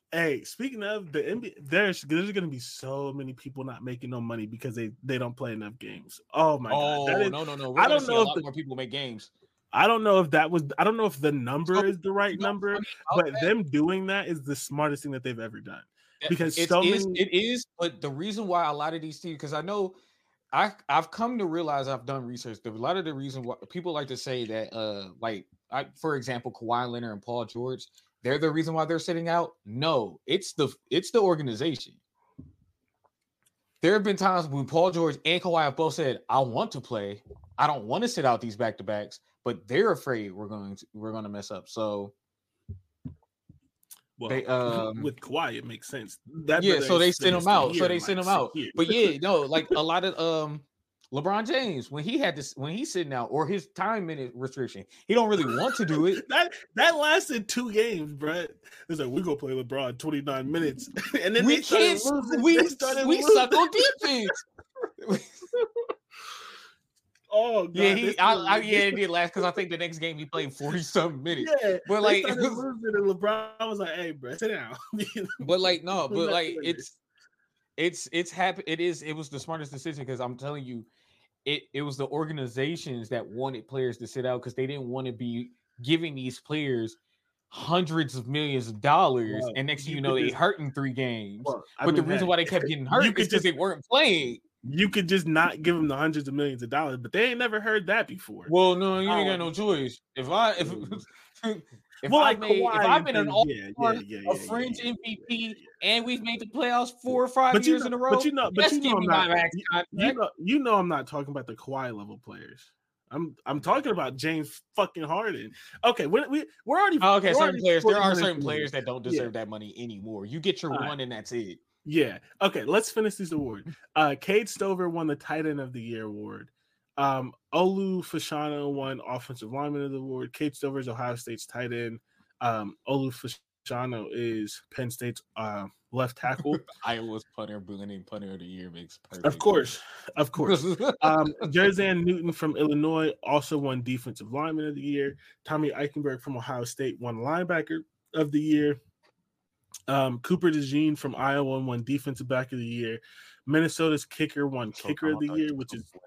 Hey, speaking of the N B A, there's there's going to be so many people not making no money because they they don't play enough games. Oh my oh, god! That is, no, no, no. We're I gonna don't see know a if lot the, more people make games. I don't know if that was I don't know if the number So, is the right you know, number, funny but that, them doing that is the smartest thing that they've ever done. Because it so is, many it is, but the reason why a lot of these teams, because I know I I've come to realize I've done research. A lot of the reason why people like to say that, uh, like I, for example, Kawhi Leonard and Paul George, they're the reason why they're sitting out. No, it's the it's the organization. There have been times when Paul George and Kawhi have both said, "I want to play. I don't want to sit out these back to backs," but they're afraid we're going to we're going to mess up. So, well, they, um, with Kawhi, it makes sense. That yeah, so they sent him out. So they like sent him out. years. But yeah, no, like a lot of um LeBron James, when he had this, when he's sitting out or his time minute restriction, he don't really want to do it. that that lasted two games, bro. It's like we gonna play LeBron twenty-nine minutes, and then we they started can't. losing. We they started we losing. suck on defense. Oh god, yeah, he, I, I, they, yeah, it did last because I think the next game he played forty something minutes. Yeah, but like, it was, losing, and LeBron was like, "Hey, bro, sit down." But like, no, but like, it's it's it's happy. It is. It was the smartest decision because I'm telling you, it it was the organizations that wanted players to sit out because they didn't want to be giving these players hundreds of millions of dollars, well, and next thing you, you know, they just, hurt in three games. Well, but mean, the reason hey, why they kept getting hurt is because they weren't playing. You could just not give them the hundreds of millions of dollars, but they ain't never heard that before. Well, no, you ain't got no choice. If I if if well, I like made, if I've been an all yeah, yeah, yeah, yeah, a fringe yeah, yeah, M V P yeah, yeah. and we've made the playoffs four or five but years you know, in a row, but you know, but you know, I'm not, you, you know, you know, I'm not talking about the Kawhi level players. I'm I'm talking about James fucking Harden. Okay, we, we we're already oh, okay. We're certain already players, there are certain players that don't deserve yeah. that money anymore. You get your All one, right. and that's it. Yeah. Okay. Let's finish this award. Uh, Cade Stover won the Tight End of the Year award. Um, Olu Fashanu won Offensive Lineman of the Award. Cade Stover is Ohio State's tight end. Um, Olu Fashanu is Penn State's uh, left tackle. Iowa's punter, winning punter of the year makes perfect. Of course, of course. um, Jerzan Newton from Illinois also won Defensive Lineman of the Year. Tommy Eichenberg from Ohio State won Linebacker of the Year. Um, Cooper DeJean from Iowa won Defensive Back of the Year. Minnesota's kicker won so Kicker of the Year, which is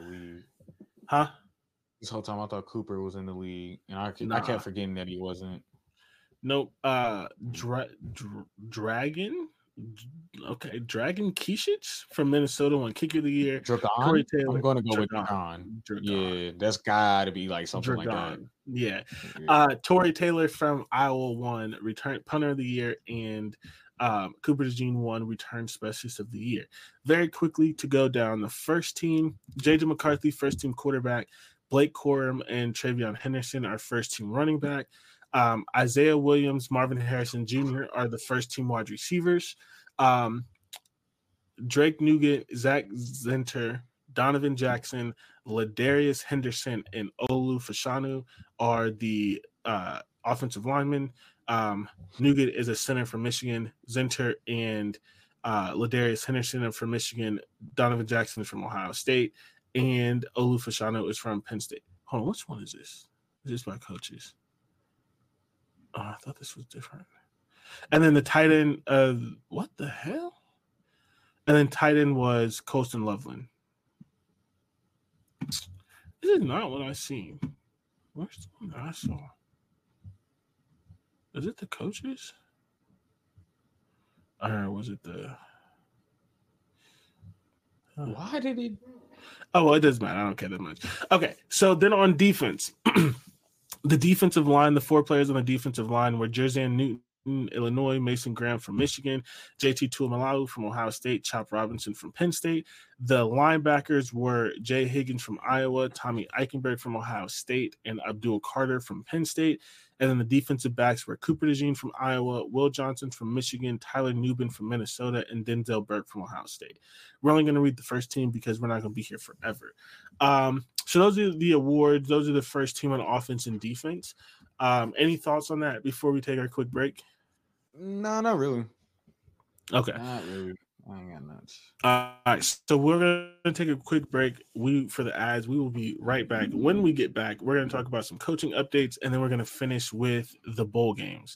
huh? This whole time I thought Cooper was in the league, and I nah. I kept forgetting that he wasn't. Nope. Uh, Dra- Dra- Dragon. Okay, Dragon Kishich from Minnesota won Kicker of the Year. Dragon? I'm going to go Dragon. with Dragon. Dragon. Yeah, that's got to be like something Dragon. like that. Yeah. Uh, Torrey Taylor from Iowa won Return Punter of the Year, and um, Cooper DeJean won Return Specialist of the Year. Very quickly to go down the first team, J J McCarthy, first team quarterback. Blake Corum and Travion Henderson are first team running back. Um, Isaiah Williams, Marvin Harrison Junior are the first team wide receivers. Um, Drake Nugent, Zach Zinter, Donovan Jackson, Ladarius Henderson, and Olu Fashanu are the uh, offensive linemen. Um, Nugent is a center from Michigan. Zinter and uh, Ladarius Henderson are from Michigan. Donovan Jackson is from Ohio State. And Olu Fashanu is from Penn State. Hold on, which one is this? Is this by coaches? Oh, I thought this was different. And then the tight end, uh, what the hell? And then tight end was Colston Loveland. This is not what I seen. Where's the one that I saw? Is it the coaches? Or was it the... Huh. Why did he... Oh, well, it doesn't matter. I don't care that much. Okay, so then on defense... The defensive line, the four players on the defensive line were Jerzan Newton, Illinois, Mason Graham from Michigan, J T Tuimoloau from Ohio State, Chop Robinson from Penn State. The linebackers were Jay Higgins from Iowa, Tommy Eichenberg from Ohio State, and Abdul Carter from Penn State. And then the defensive backs were Cooper DeJean from Iowa, Will Johnson from Michigan, Tyler Nubin from Minnesota, and Denzel Burke from Ohio State. We're only going to read the first team because we're not going to be here forever. Um, so those are the awards. Those are the first team on offense and defense. Um, any thoughts on that before we take our quick break? No, not really. Okay. Not really. I ain't got much. All right, so we're going to take a quick break. We for the ads. We will be right back. When we get back, we're going to talk about some coaching updates, and then we're going to finish with the bowl games.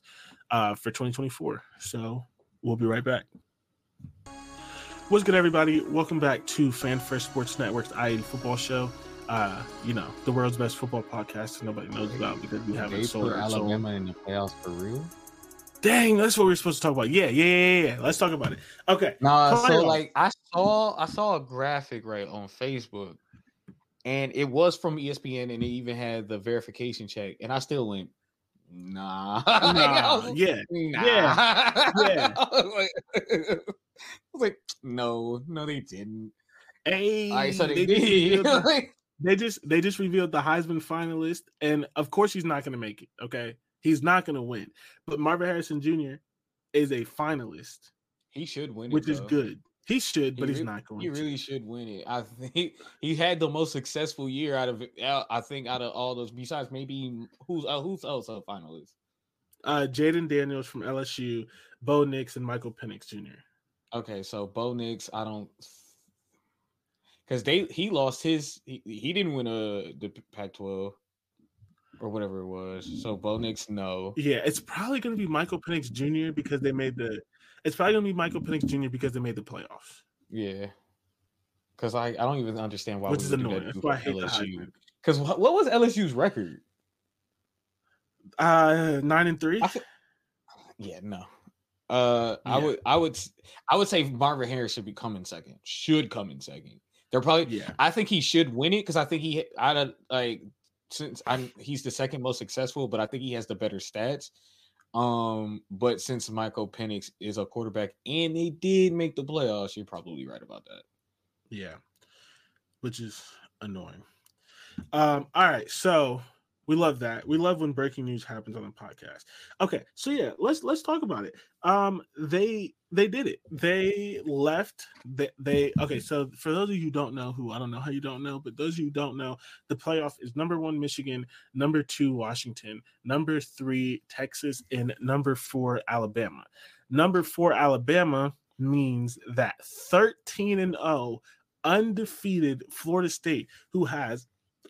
uh, for twenty twenty-four. So we'll be right back. What's good, everybody? Welcome back to Fan First Sports Network's I eighty Football Show. Uh, you know, the world's best football podcast that nobody knows about because we haven't sold Alabama in the playoffs for real. Dang, that's what we were supposed to talk about. Yeah, yeah, yeah, yeah. Let's talk about it. Okay. Nah, so like I saw I saw a graphic right on Facebook, and it was from E S P N, and it even had the verification check, and I still went, nah, nah, yeah, nah. yeah, yeah. I was like, I was like, no, no, they didn't. Hey, all right, so they, they did. Just the, they just they just revealed the Heisman finalist, and of course he's not going to make it. Okay. He's not going to win, but Marvin Harrison Junior is a finalist. He should win it, which though. is good. He should, but he he's really, not going he to. He really should win it. I think he had the most successful year out of it. I think out of all those, besides maybe who's uh, who's else a finalist? Uh, Jaden Daniels from L S U, Bo Nix, and Michael Penix Junior Okay, so Bo Nix, I don't, because they he lost his he, he didn't win a the Pac twelve. Or whatever it was. So Bo Nix, no. Yeah, it's probably going to be Michael Penix Junior because they made the. It's probably going to be Michael Penix Junior because they made the playoffs. Yeah, because I, I don't even understand why. Which is annoying. That's why I hate L S U. Because what, what was L S U's record? Uh, nine and three. Feel, yeah, no. Uh, yeah. I would I would I would say Marvin Harris should be coming second. Should come in second. They're probably. Yeah. I think he should win it because I think he out of like. Since I'm, he's the second most successful, but I think he has the better stats. Um, but since Michael Penix is a quarterback and they did make the playoffs, you're probably right about that. Yeah, which is annoying. Um, all right, so we love that. We love when breaking news happens on the podcast. Okay, so yeah, let's let's talk about it. Um, they they did it. They left. They, they okay. So for those of you who don't know, who I don't know how you don't know, but those of you who don't know, the playoff is number one Michigan, number two Washington, number three Texas, and number four Alabama. Number four Alabama means that thirteen and oh undefeated Florida State, who has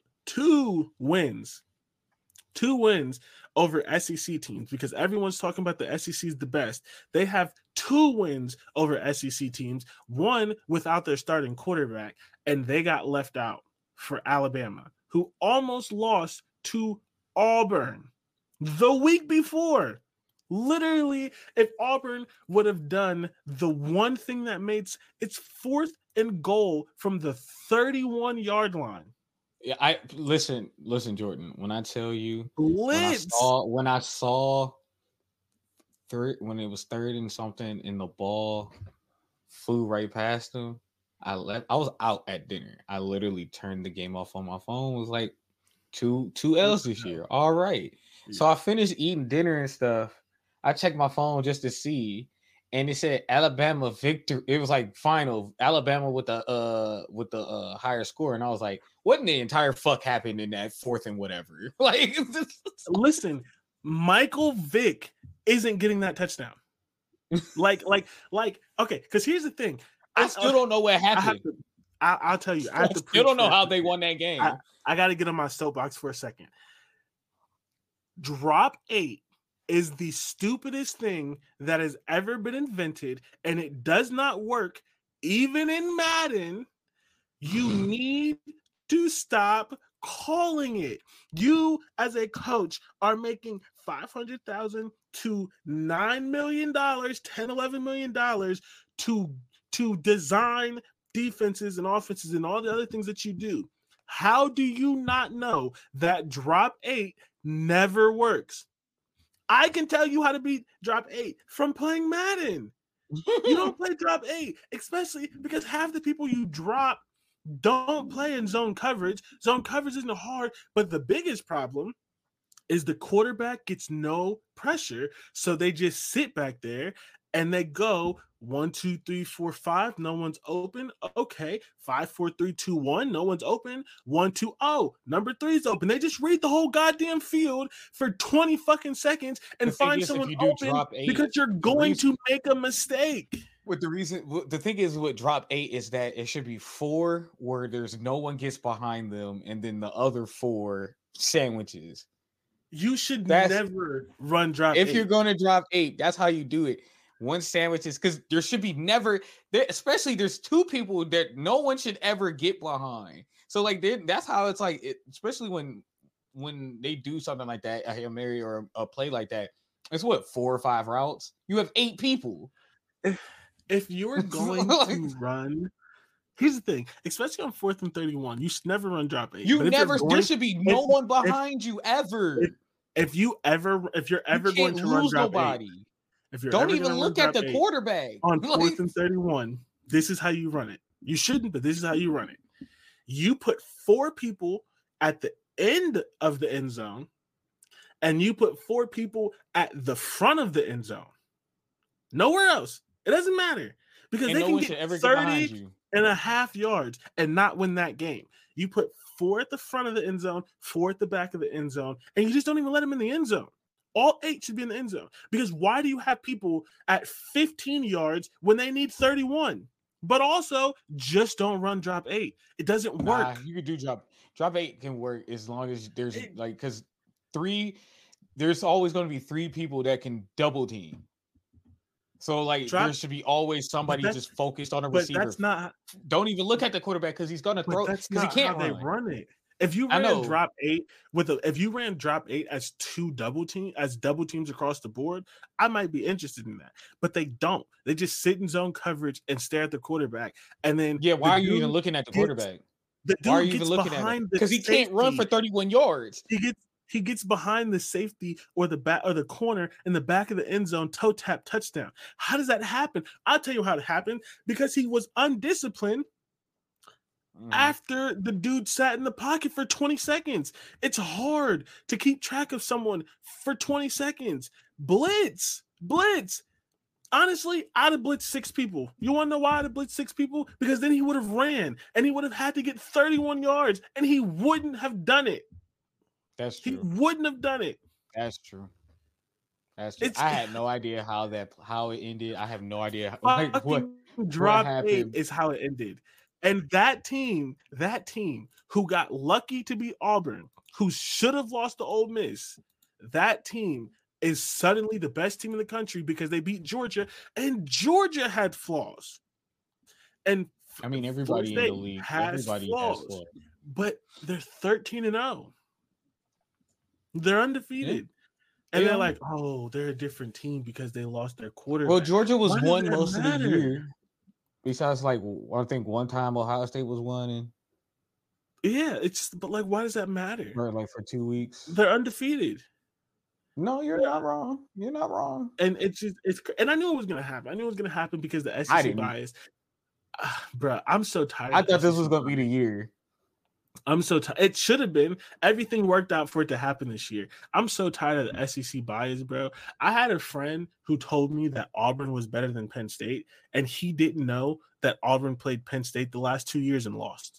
two wins. Two wins over S E C teams because everyone's talking about the S E C is the best. They have two wins over S E C teams, one without their starting quarterback, and they got left out for Alabama, who almost lost to Auburn the week before. Literally, if Auburn would have done the one thing that made it's fourth and goal from the thirty-one yard line. Yeah, I listen, listen, Jordan. When I tell you, when I saw when I saw third when it was third and something, and the ball flew right past him, I left. I was out at dinner. I literally turned the game off on my phone. It was like two two L's this year. All right, yeah. So I finished eating dinner and stuff. I checked my phone just to see. And it said Alabama victory. It was like final Alabama with the uh with the uh higher score, and I was like, "What in the entire fuck happened in that fourth and whatever?" Like, listen, Michael Vick isn't getting that touchdown. like, like, like. Okay, because here's the thing. I, I still uh, don't know what happened. I have to, I, I'll tell you. I, have I to still don't know how they won that game. I, I got to get on my soapbox for a second. Drop eight is the stupidest thing that has ever been invented, and it does not work even in Madden. You need to stop calling it. You, as a coach, are making five hundred thousand dollars to nine million dollars, ten, eleven million dollars to, to design defenses and offenses and all the other things that you do. How do you not know that drop eight never works? I can tell you how to beat drop eight from playing Madden. You don't play drop eight, especially because half the people you drop don't play in zone coverage. Zone coverage isn't hard, but the biggest problem is the quarterback gets no pressure, so they just sit back there and they go one, two, three, four, five. No one's open. Okay, five, four, three, two, one. No one's open. One, two, oh, number three's open. They just read the whole goddamn field for twenty fucking seconds and find someone open eight, because you're going reason, to make a mistake. With the reason, the thing is with drop eight is that it should be four where there's no one gets behind them, and then the other four sandwiches. You should That's, never run drop if eight. you're going to drop eight, that's how you do it. One sandwiches, because there should be never there, especially there's two people that no one should ever get behind. So like that's how it's like, it, especially when when they do something like that, a Hail Mary or a, a play like that. It's what, four or five routes. You have eight people. If, if you're going to run, here's the thing, especially on fourth and thirty-one, you should never run drop eight. You never. Going, there should be no if, one behind if, you ever. If, if you ever, if you're ever you going to run drop nobody. eight. If you're Don't even look at the quarterback on fourth and thirty-one, this is how you run it. You shouldn't, but this is how you run it. You put four people at the end of the end zone, and you put four people at the front of the end zone. Nowhere else. It doesn't matter because and they no can get ever thirty get and a half yards and not win that game. You put four at the front of the end zone, four at the back of the end zone, and you just don't even let them in the end zone. All eight should be in the end zone. Because why do you have people at fifteen yards when they need thirty-one? But also, just don't run drop eight. It doesn't work. Nah, you can do drop. Drop eight can work as long as there's it, like, because three, there's always going to be three people that can double team. So, like, drop, there should be always somebody just focused on a but receiver. That's not. Don't even look at the quarterback because he's going to throw. That's not he can't how run. they run it. If you ran drop eight with a, if you ran drop eight as two double team as double teams across the board, I might be interested in that. But they don't. They just sit in zone coverage and stare at the quarterback. And then yeah, why the are you even looking at the quarterback? Gets, the why are you even looking at it? Because he can't run for thirty-one yards. He gets he gets behind the safety or the back or the corner in the back of the end zone, toe tap touchdown. How does that happen? I'll tell you how it happened. Because he was undisciplined. Mm. After the dude sat in the pocket for twenty seconds. It's hard to keep track of someone for twenty seconds. Blitz, blitz. Honestly, I'd have blitzed six people. You want to know why I'd have blitzed six people? Because then he would have ran and he would have had to get thirty-one yards and he wouldn't have done it. That's true. He wouldn't have done it. That's true. That's true. It's, I had no idea how that how it ended. I have no idea how, like, what drop what eight is how it ended. And that team, that team who got lucky to beat Auburn, who should have lost to Ole Miss, that team is suddenly the best team in the country because they beat Georgia, and Georgia had flaws. And I mean, everybody in the league has everybody flaws, has flaws, but they're thirteen and oh. They're undefeated. Yeah. And yeah. they're like, oh, they're a different team because they lost their quarterback. Well, Georgia was one most matter? of the year. Besides, like, I think one time Ohio State was one, and yeah, it's but like, why does that matter? For like for two weeks, they're undefeated. No, you're not wrong. You're not wrong. And it's just it's and I knew it was gonna happen. I knew it was gonna happen because the S E C bias, uh, bro. I'm so tired. I thought this was gonna be the year. I'm so tired. It should have been. Everything worked out for it to happen this year. I'm so tired of the S E C bias, bro. I had a friend who told me that Auburn was better than Penn State, and he didn't know that Auburn played Penn State the last two years and lost.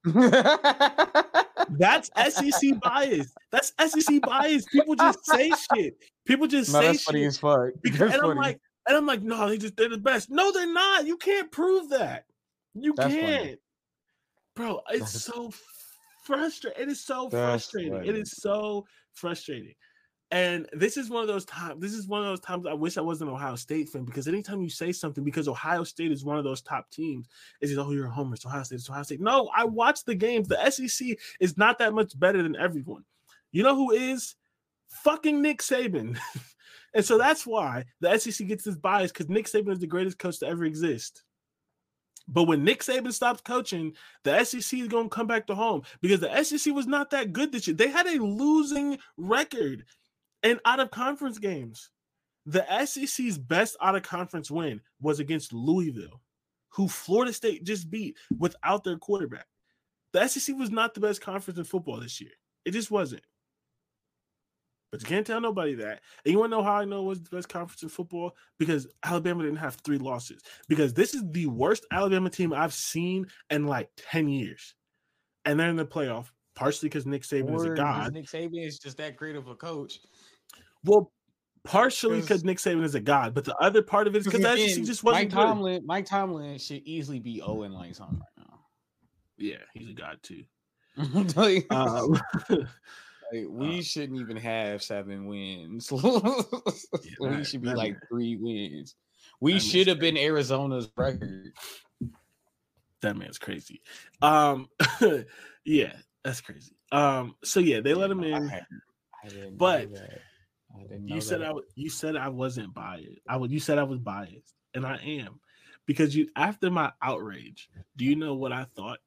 That's S E C bias. That's S E C bias. People just say shit. People just no, say that's shit. Funny as fuck. Because, and funny. I'm like, and I'm like, no, they just they're the best. No, they're not. You can't prove that. You that's can't, funny. Bro. It's that's... so frustrating. It is so that's frustrating. Funny. It is so frustrating. And this is one of those times. This is one of those times I wish I wasn't an Ohio State fan, because anytime you say something, because Ohio State is one of those top teams, is it, oh, you're a homer, it's Ohio State, it's Ohio State. No, I watch the games. The S E C is not that much better than everyone. You know who is? Fucking Nick Saban. And so that's why the S E C gets this bias, because Nick Saban is the greatest coach to ever exist. But when Nick Saban stops coaching, the S E C is going to come back to home, because the S E C was not that good this year. They had a losing record. And out-of-conference games, the S E C's best out-of-conference win was against Louisville, who Florida State just beat without their quarterback. The S E C was not the best conference in football this year. It just wasn't. But you can't tell nobody that. And you want to know how I know it was the best conference in football? Because Alabama didn't have three losses. Because this is the worst Alabama team I've seen in like ten years. And they're in the playoff, partially because Nick Saban or is a god. Nick Saban is just that great of a coach. Well, partially because Nick Saban is a god, but the other part of it is because the S E C just wasn't Mike good. Tomlin, Mike Tomlin should easily be oh and like something right now. Yeah, he's a god too. like, um, Like, we uh, shouldn't even have seven wins. yeah, we that, should be like man. three wins. We should have been Arizona's record. That man's crazy. Um, yeah, that's crazy. Um, so yeah, they yeah, let him in. I, I didn't but know that. I didn't know you said that. I you said I wasn't biased. I would you said I was biased, and I am, because you after my outrage. Do you know what I thought?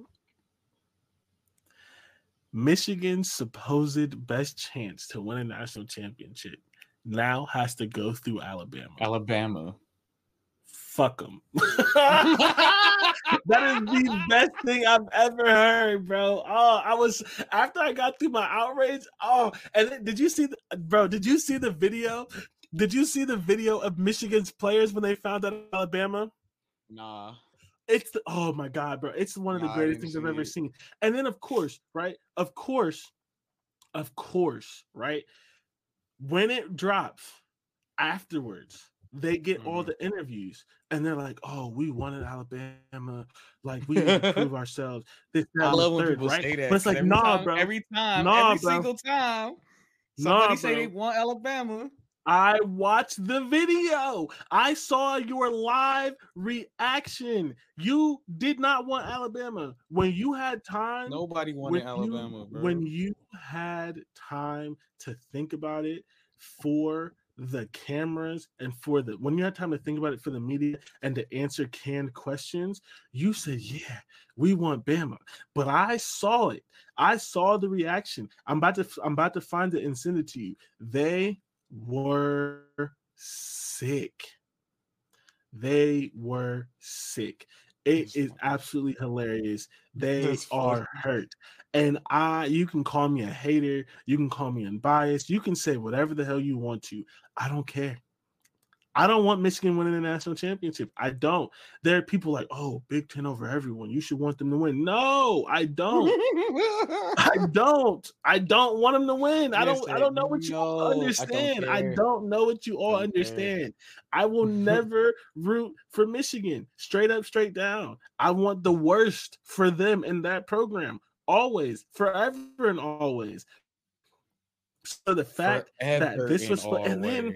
Michigan's supposed best chance to win a national championship now has to go through Alabama. Alabama. Fuck them. That is the best thing I've ever heard, bro. Oh, I was after I got through my outrage. Oh, and then, did you see, the, bro? Did you see the video? Did you see the video of Michigan's players when they found out Alabama? Nah. It's the, oh my god, bro! It's one of the nah, greatest things I've ever it. seen. And then, of course, right? Of course, of course, right? When it drops afterwards, they get mm-hmm. all the interviews, and they're like, "Oh, we wanted Alabama, like we need to prove ourselves." This, I love when third, people right? say that. But it's like, every nah, time, bro. Every time, nah, every bro. single time, somebody nah, say bro. they want Alabama. I watched the video. I saw your live reaction. You did not want Alabama. When you had time. Nobody wanted Alabama, you, bro. When you had time to think about it for the cameras and for the, when you had time to think about it for the media and to answer canned questions, you said, yeah, we want Bama. But I saw it. I saw the reaction. I'm about to, I'm about to find it and send it to you. They were sick. They were sick. It is absolutely hilarious. They are hurt. And I, you can call me a hater. You can call me unbiased. You can say whatever the hell you want to. I don't care. I don't want Michigan winning the national championship. I don't. There are people like, oh, Big Ten over everyone. You should want them to win. No, I don't. I don't. I don't want them to win. I don't. I don't know what you no, all understand. I don't, I don't know what you all don't understand. Care. I will never root for Michigan. Straight up, straight down. I want the worst for them in that program. Always, forever, and always. So the fact forever that this was, and, and then.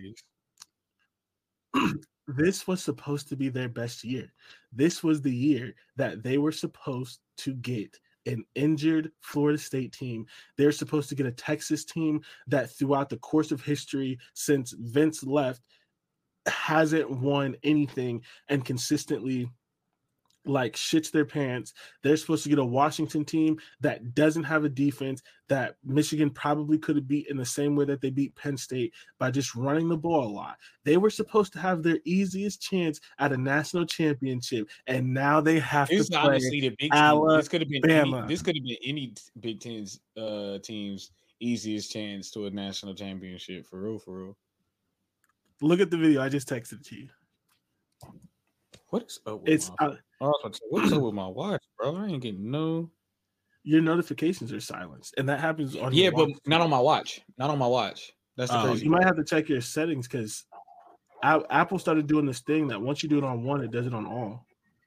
This was supposed to be their best year. This was the year that they were supposed to get an injured Florida State team. They're supposed to get a Texas team that throughout the course of history since Vince left hasn't won anything and consistently like shits their pants. They're supposed to get a Washington team that doesn't have a defense that Michigan probably could have beat in the same way that they beat Penn State by just running the ball a lot. They were supposed to have their easiest chance at a national championship, and now they have it's to play honestly the Big Ten. This could have been any, this could have been any Big Ten's uh, team's easiest chance to a national championship for real, for real. Look at the video. I just texted it to you. What is up with it's my, uh, what's up with my watch, bro? I ain't getting no. Your notifications are silenced, and that happens on yeah, your but watch. not on my watch. Not on my watch. That's the uh, crazy. You part. might have to check your settings because Apple started doing this thing that once you do it on one, it does it on all.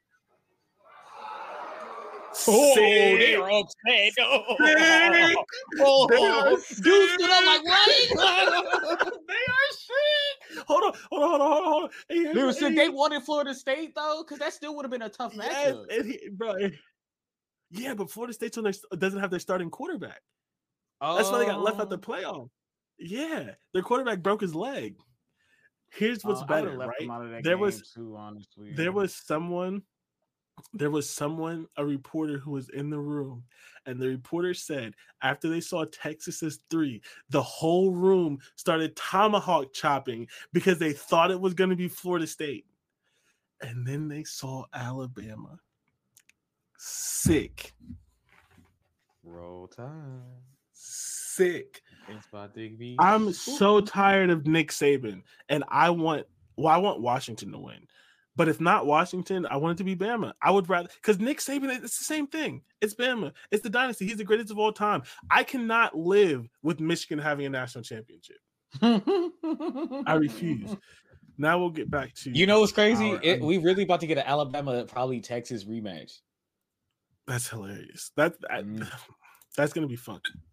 Oh, they are upset. Oh, oh, oh. Dude stood up like, what? They are sick. Hold on, hold on, hold on, hold on, hold on. Hey, Dude, said they wanted Florida State though, because that still would have been a tough yes, matchup. and he, bro, yeah, but Florida State's on their, doesn't have their starting quarterback. Oh. That's why they got left out the playoff. Yeah, their quarterback broke his leg. Here's what's uh, better, right? There was too, honestly. There was someone. There was someone, a reporter who was in the room, and the reporter said after they saw Texas's three, the whole room started tomahawk chopping because they thought it was going to be Florida State. And then they saw Alabama. Sick. Roll time. Sick. I'm so tired of Nick Saban, and I want, well, I want Washington to win. But if not Washington, I want it to be Bama. I would rather, because Nick Saban, it's the same thing. It's Bama. It's the dynasty. He's the greatest of all time. I cannot live with Michigan having a national championship. I refuse. Now we'll get back to you know what's crazy? Our, it, we really about to get an Alabama, probably Texas rematch. That's hilarious. That, that mm. That's gonna be fun.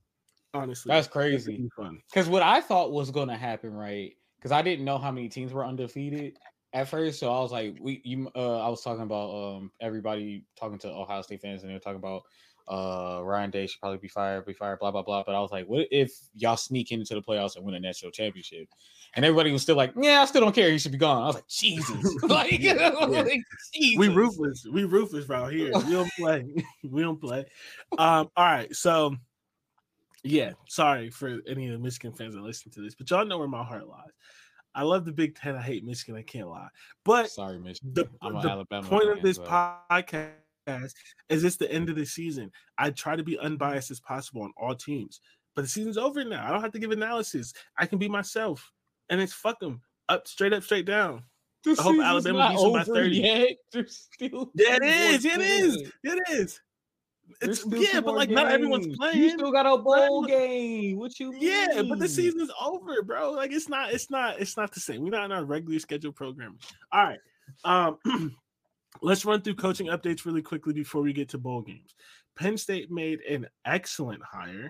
Honestly, that's crazy. Fun. Because what I thought was going to happen, right? Because I didn't know how many teams were undefeated at first, so I was like, we, you, uh, I was talking about um, everybody talking to Ohio State fans, and they're talking about uh, Ryan Day should probably be fired, be fired, blah blah blah. But I was like, what if y'all sneak into the playoffs and win a national championship? And everybody was still like, yeah, I still don't care. He should be gone. I was like, Jesus, like, yeah, yeah. like Jesus. We ruthless, we ruthless out here. We don't play, we don't play. Um, all right, so. Yeah, sorry for any of the Michigan fans that listen to this, but y'all know where my heart lies. I love the Big Ten. I hate Michigan. I can't lie. But sorry, Michigan. The, I'm the an Alabama point fan, of this so. podcast is it's the end of the season. I try to be unbiased as possible on all teams, but the season's over now. I don't have to give analysis. I can be myself, and it's fuck them up, straight up, straight down. The I hope Alabama beats them by thirty. Yet. Still yeah, it is. It is. It is. It's yeah, but like games. Not everyone's playing. You still got a bowl game. What you mean? Yeah, but the season's over, bro. Like it's not, it's not, it's not the same. We're not in our regular scheduled programming. All right. Um, let's run through coaching updates really quickly before we get to bowl games. Penn State made an excellent hire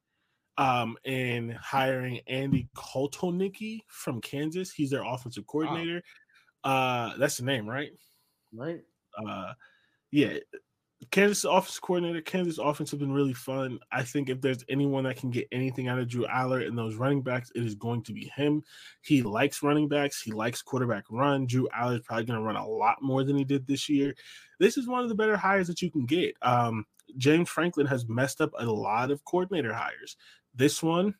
um, in hiring Andy Kotelnicki from Kansas. He's their offensive coordinator. Wow. Uh, that's the name, right? Right. Uh, yeah. Kansas offense coordinator, Kansas offense has been really fun. I think if there's anyone that can get anything out of Drew Aller and those running backs, it is going to be him. He likes running backs. He likes quarterback run. Drew Aller is probably going to run a lot more than he did this year. This is one of the better hires that you can get. Um, James Franklin has messed up a lot of coordinator hires. This one,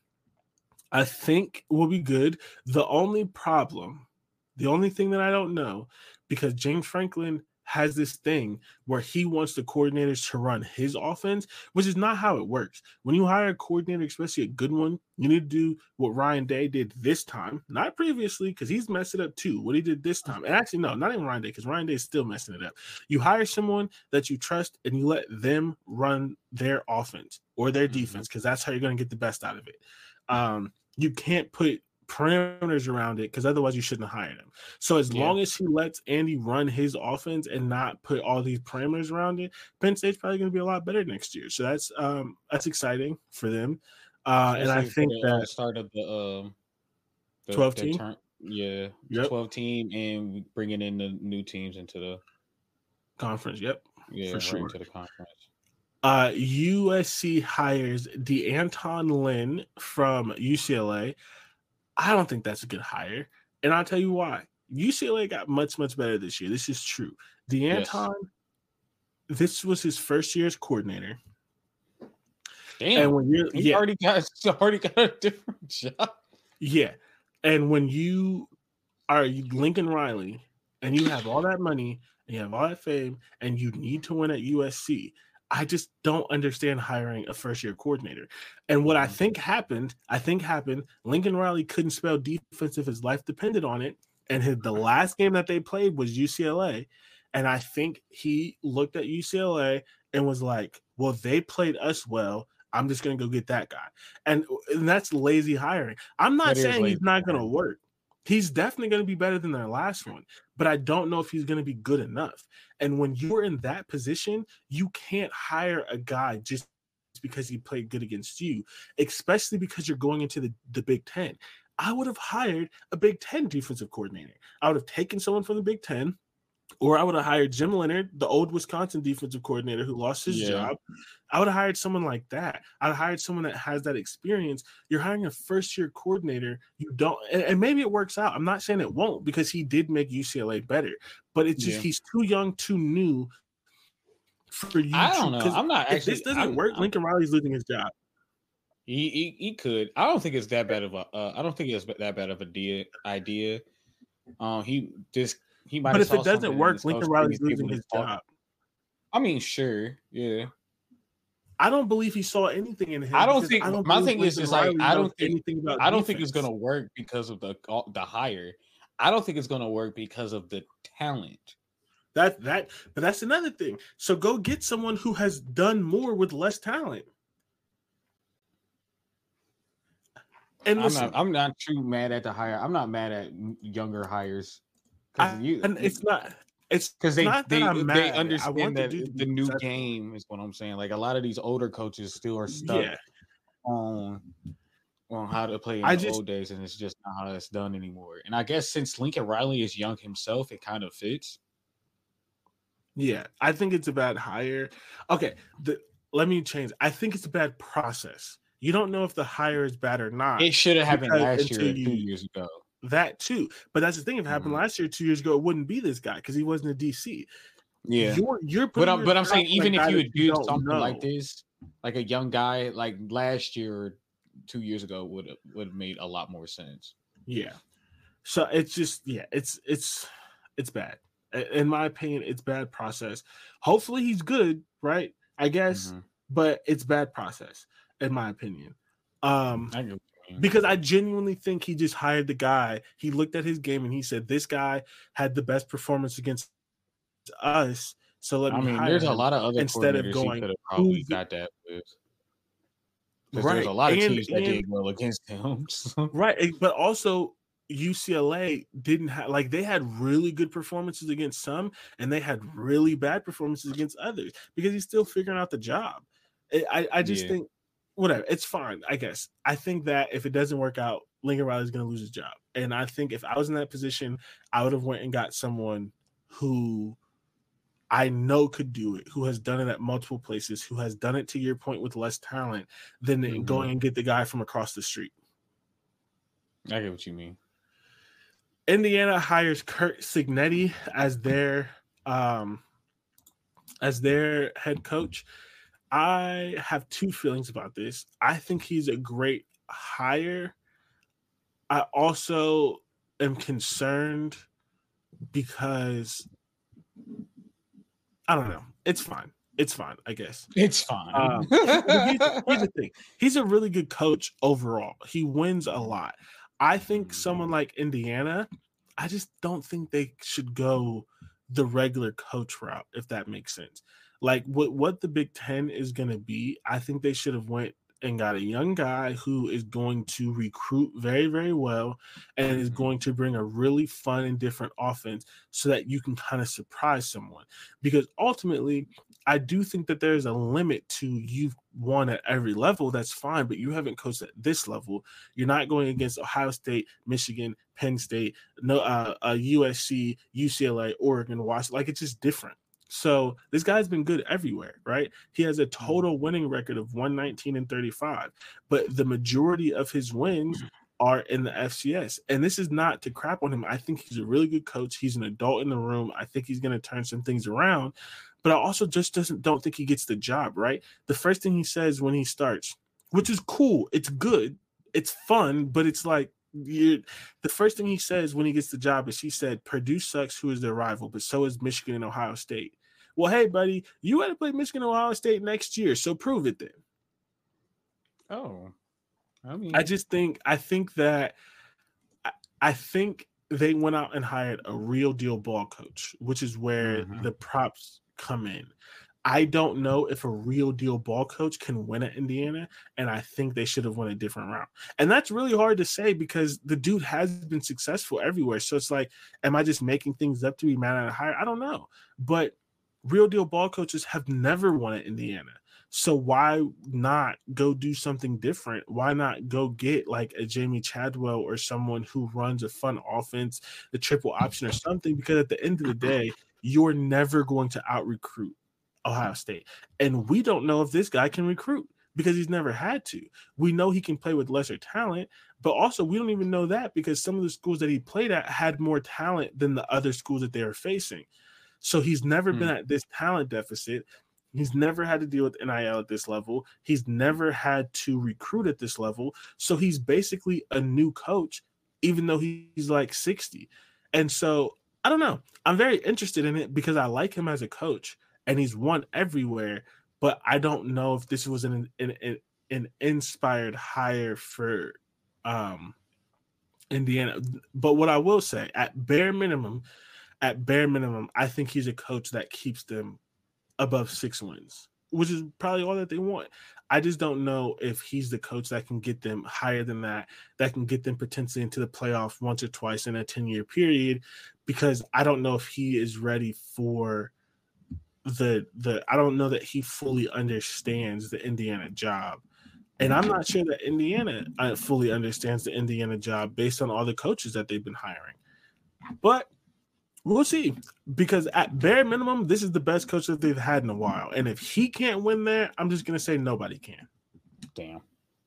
I think, will be good. The only problem, the only thing that I don't know, because James Franklin has this thing where he wants the coordinators to run his offense, which is not how it works. When you hire a coordinator, especially a good one, you need to do what Ryan Day did this time, not previously, because he's messed it up too. What he did this time, and actually, no, not even Ryan Day, because Ryan Day is still messing it up. You hire someone that you trust and you let them run their offense or their defense, because that's how you're going to get the best out of it. Um, you can't put parameters around it because otherwise you shouldn't hire him. So as yeah. long as he lets Andy run his offense and not put all these parameters around it, Penn State's probably going to be a lot better next year. So that's um that's exciting for them. Uh, and I think the, that uh, start of the um uh, twelve team, turn, yeah, yep. twelve team, and bringing in the new teams into the conference. Yep, yeah, for right sure. into the conference. Uh, U S C hires DeAnton Lynn from U C L A. I don't think that's a good hire. And I'll tell you why. U C L A got much, much better this year. This is true. DeAnton, yes. This was his first year as coordinator. Damn. And when you're, he yeah, already got already got a different job. Yeah. And when you are Lincoln Riley and you have all that money and you have all that fame and you need to win at U S C, I just don't understand hiring a first-year coordinator. And what I think happened, I think happened, Lincoln Riley couldn't spell defense if his life depended on it. And his, the last game that they played was U C L A. And I think he looked at U C L A and was like, well, they played us well. I'm just going to go get that guy. And, and that's lazy hiring. I'm not that saying he's not going to work. He's definitely going to be better than their last one, but I don't know if he's going to be good enough. And when you're in that position, you can't hire a guy just because he played good against you, especially because you're going into the, the Big Ten. I would have hired a Big Ten defensive coordinator. I would have taken someone from the Big Ten, or I would have hired Jim Leonard, the old Wisconsin defensive coordinator who lost his yeah. job. I would have hired someone like that. I'd have hired someone that has that experience. You're hiring a first-year coordinator. You don't, and, and maybe it works out. I'm not saying it won't because he did make U C L A better, but it's just yeah. he's too young, too new for you. I don't to, know. I'm not actually. If this doesn't I'm, work, I'm, Lincoln Riley's losing his job. He, he he could. I don't think it's that bad of a. Uh, I don't think it's that bad of a idea. idea. Um, he just. He might but if it doesn't work, Lincoln Riley's losing his job. I mean, sure, yeah. I don't believe he saw anything in him. I don't think. I don't my thing is just like I don't think anything about. I don't defense. think it's gonna work because of the the hire. I don't think it's gonna work because of the talent. That that, but that's another thing. So go get someone who has done more with less talent. And I'm not. I'm not too mad at the hire. I'm not mad at younger hires. I, you, and it's not it's because they not they, they they understand that the the new game is what I'm saying. Like a lot of these older coaches still are stuck yeah. on on how to play in I the just, old days, and it's just not how it's done anymore. And I guess since Lincoln Riley is young himself, it kind of fits. yeah, I think it's a bad hire. Okay, the, let me change. I think it's a bad process. You don't know if the hire is bad or not. It should have happened last year, you, two years ago. That too, but that's the thing. If it happened mm-hmm. last year, two years ago, it wouldn't be this guy because he wasn't a D C. Yeah, you're you're. But I'm but I'm saying even if you would do something know. like this, like a young guy like last year, two years ago would have would have made a lot more sense. Yeah, so it's just yeah, it's it's it's bad. In my opinion, it's bad process. Hopefully, he's good, right? I guess, mm-hmm. but it's bad process in my opinion. Um, I because I genuinely think he just hired the guy. He looked at his game and he said, "This guy had the best performance against us." So let I me mean, hire there's him a lot of other instead of going. He could have probably got that with. Right, there's a lot of and, teams that and, did well against him. Right, but also U C L A didn't have like they had really good performances against some, and they had really bad performances against others because he's still figuring out the job. I I just yeah. think whatever, it's fine. I guess I think that if it doesn't work out, Lincoln Riley's going to lose his job, and I think if I was in that position, I would have went and got someone who I know could do it, who has done it at multiple places, who has done it to your point with less talent than mm-hmm. going and get the guy from across the street. I get what you mean. Indiana hires Curt Cignetti as their um, as their head coach. I have two feelings about this. I think he's a great hire. I also am concerned because I don't know. It's fine. It's fine, I guess. It's fine. Um, here's, here's the thing. He's a really good coach overall. He wins a lot. I think someone like Indiana, I just don't think they should go the regular coach route, if that makes sense. Like what, what the Big Ten is going to be, I think they should have went and got a young guy who is going to recruit very, very well and is going to bring a really fun and different offense so that you can kind of surprise someone. Because ultimately, I do think that there's a limit to you've won at every level. That's fine, but you haven't coached at this level. You're not going against Ohio State, Michigan, Penn State, no, uh, uh, U S C, U C L A, Oregon, Washington. Like, it's just different. So this guy's been good everywhere, right? He has a total winning record of one nineteen and thirty-five, but the majority of his wins are in the F C S. And this is not to crap on him. I think he's a really good coach. He's an adult in the room. I think he's going to turn some things around, but I also just doesn't don't think he gets the job, right? The first thing he says when he starts, which is cool, it's good, it's fun, but it's like, You're, the first thing he says when he gets the job is he said, Purdue sucks, who is their rival, but so is Michigan and Ohio State. Well, hey, buddy, you got to play Michigan and Ohio State next year, so prove it then. Oh, I mean, I just think, I think that, I, I think they went out and hired a real deal ball coach, which is where mm-hmm. the props come in. I don't know if a real deal ball coach can win at Indiana, and I think they should have went a different route. And that's really hard to say because the dude has been successful everywhere. So it's like, am I just making things up to be mad at a hire? I don't know. But real deal ball coaches have never won at Indiana. So why not go do something different? Why not go get like a Jamie Chadwell or someone who runs a fun offense, the triple option or something? Because at the end of the day, you're never going to out-recruit Ohio State. And we don't know if this guy can recruit because he's never had to. We know he can play with lesser talent, but also we don't even know that because some of the schools that he played at had more talent than the other schools that they were facing. So he's never hmm. been at this talent deficit. He's never had to deal with N I L at this level. He's never had to recruit at this level. So he's basically a new coach, even though he's like sixty. And so I don't know. I'm very interested in it because I like him as a coach. And he's won everywhere, but I don't know if this was an an, an, an inspired hire for um, Indiana. But what I will say, at bare minimum, at bare minimum, I think he's a coach that keeps them above six wins, which is probably all that they want. I just don't know if he's the coach that can get them higher than that, that can get them potentially into the playoff once or twice in a ten-year period, because I don't know if he is ready for the the I don't know that he fully understands the Indiana job. And I'm not sure that Indiana uh, fully understands the Indiana job based on all the coaches that they've been hiring. But we'll see, because at bare minimum, this is the best coach that they've had in a while. And if he can't win there, I'm just going to say nobody can. Damn.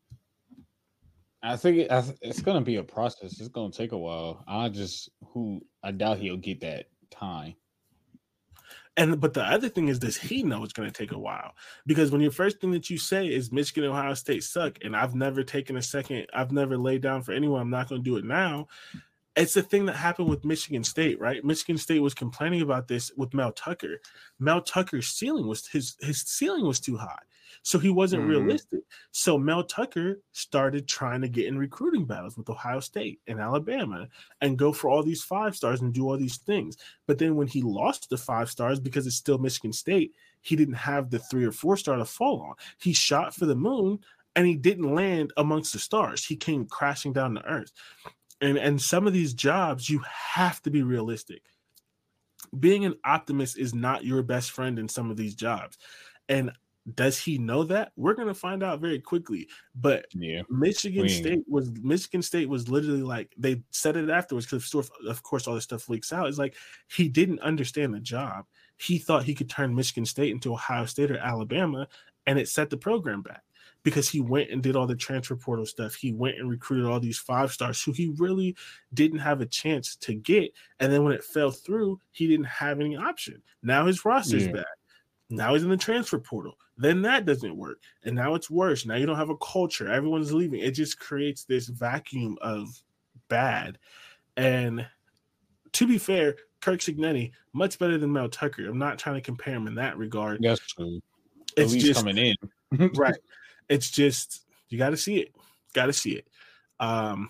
I think it, I, it's going to be a process. It's going to take a while. I just who I doubt he'll get that time. And but the other thing is this: he knows it's going to take a while, because when your first thing that you say is Michigan and Ohio State suck, and I've never taken a second, I've never laid down for anyone, I'm not going to do it now. It's the thing that happened with Michigan State, right? Michigan State was complaining about this with Mel Tucker. Mel Tucker's ceiling was his his ceiling was too high, so he wasn't mm-hmm. realistic. So Mel Tucker started trying to get in recruiting battles with Ohio State and Alabama and go for all these five stars and do all these things. But then when he lost the five stars, because it's still Michigan State, he didn't have the three or four star to fall on. He shot for the moon and he didn't land amongst the stars. He came crashing down to earth. And and some of these jobs, you have to be realistic. Being an optimist is not your best friend in some of these jobs. And does he know that? We're going to find out very quickly. But yeah. Michigan we... State was Michigan State was literally like, they said it afterwards, because of course all this stuff leaks out. It's like he didn't understand the job. He thought he could turn Michigan State into Ohio State or Alabama, and it set the program back. Because he went and did all the transfer portal stuff. He went and recruited all these five stars who he really didn't have a chance to get. And then when it fell through, he didn't have any option. Now his roster's yeah. back. Now he's in the transfer portal. Then that doesn't work. And now it's worse. Now you don't have a culture. Everyone's leaving. It just creates this vacuum of bad. And to be fair, Kirk Cignetti, much better than Mel Tucker. I'm not trying to compare him in that regard. That's true. It's At least just coming in. right. It's just, you got to see it. Got to see it. Um,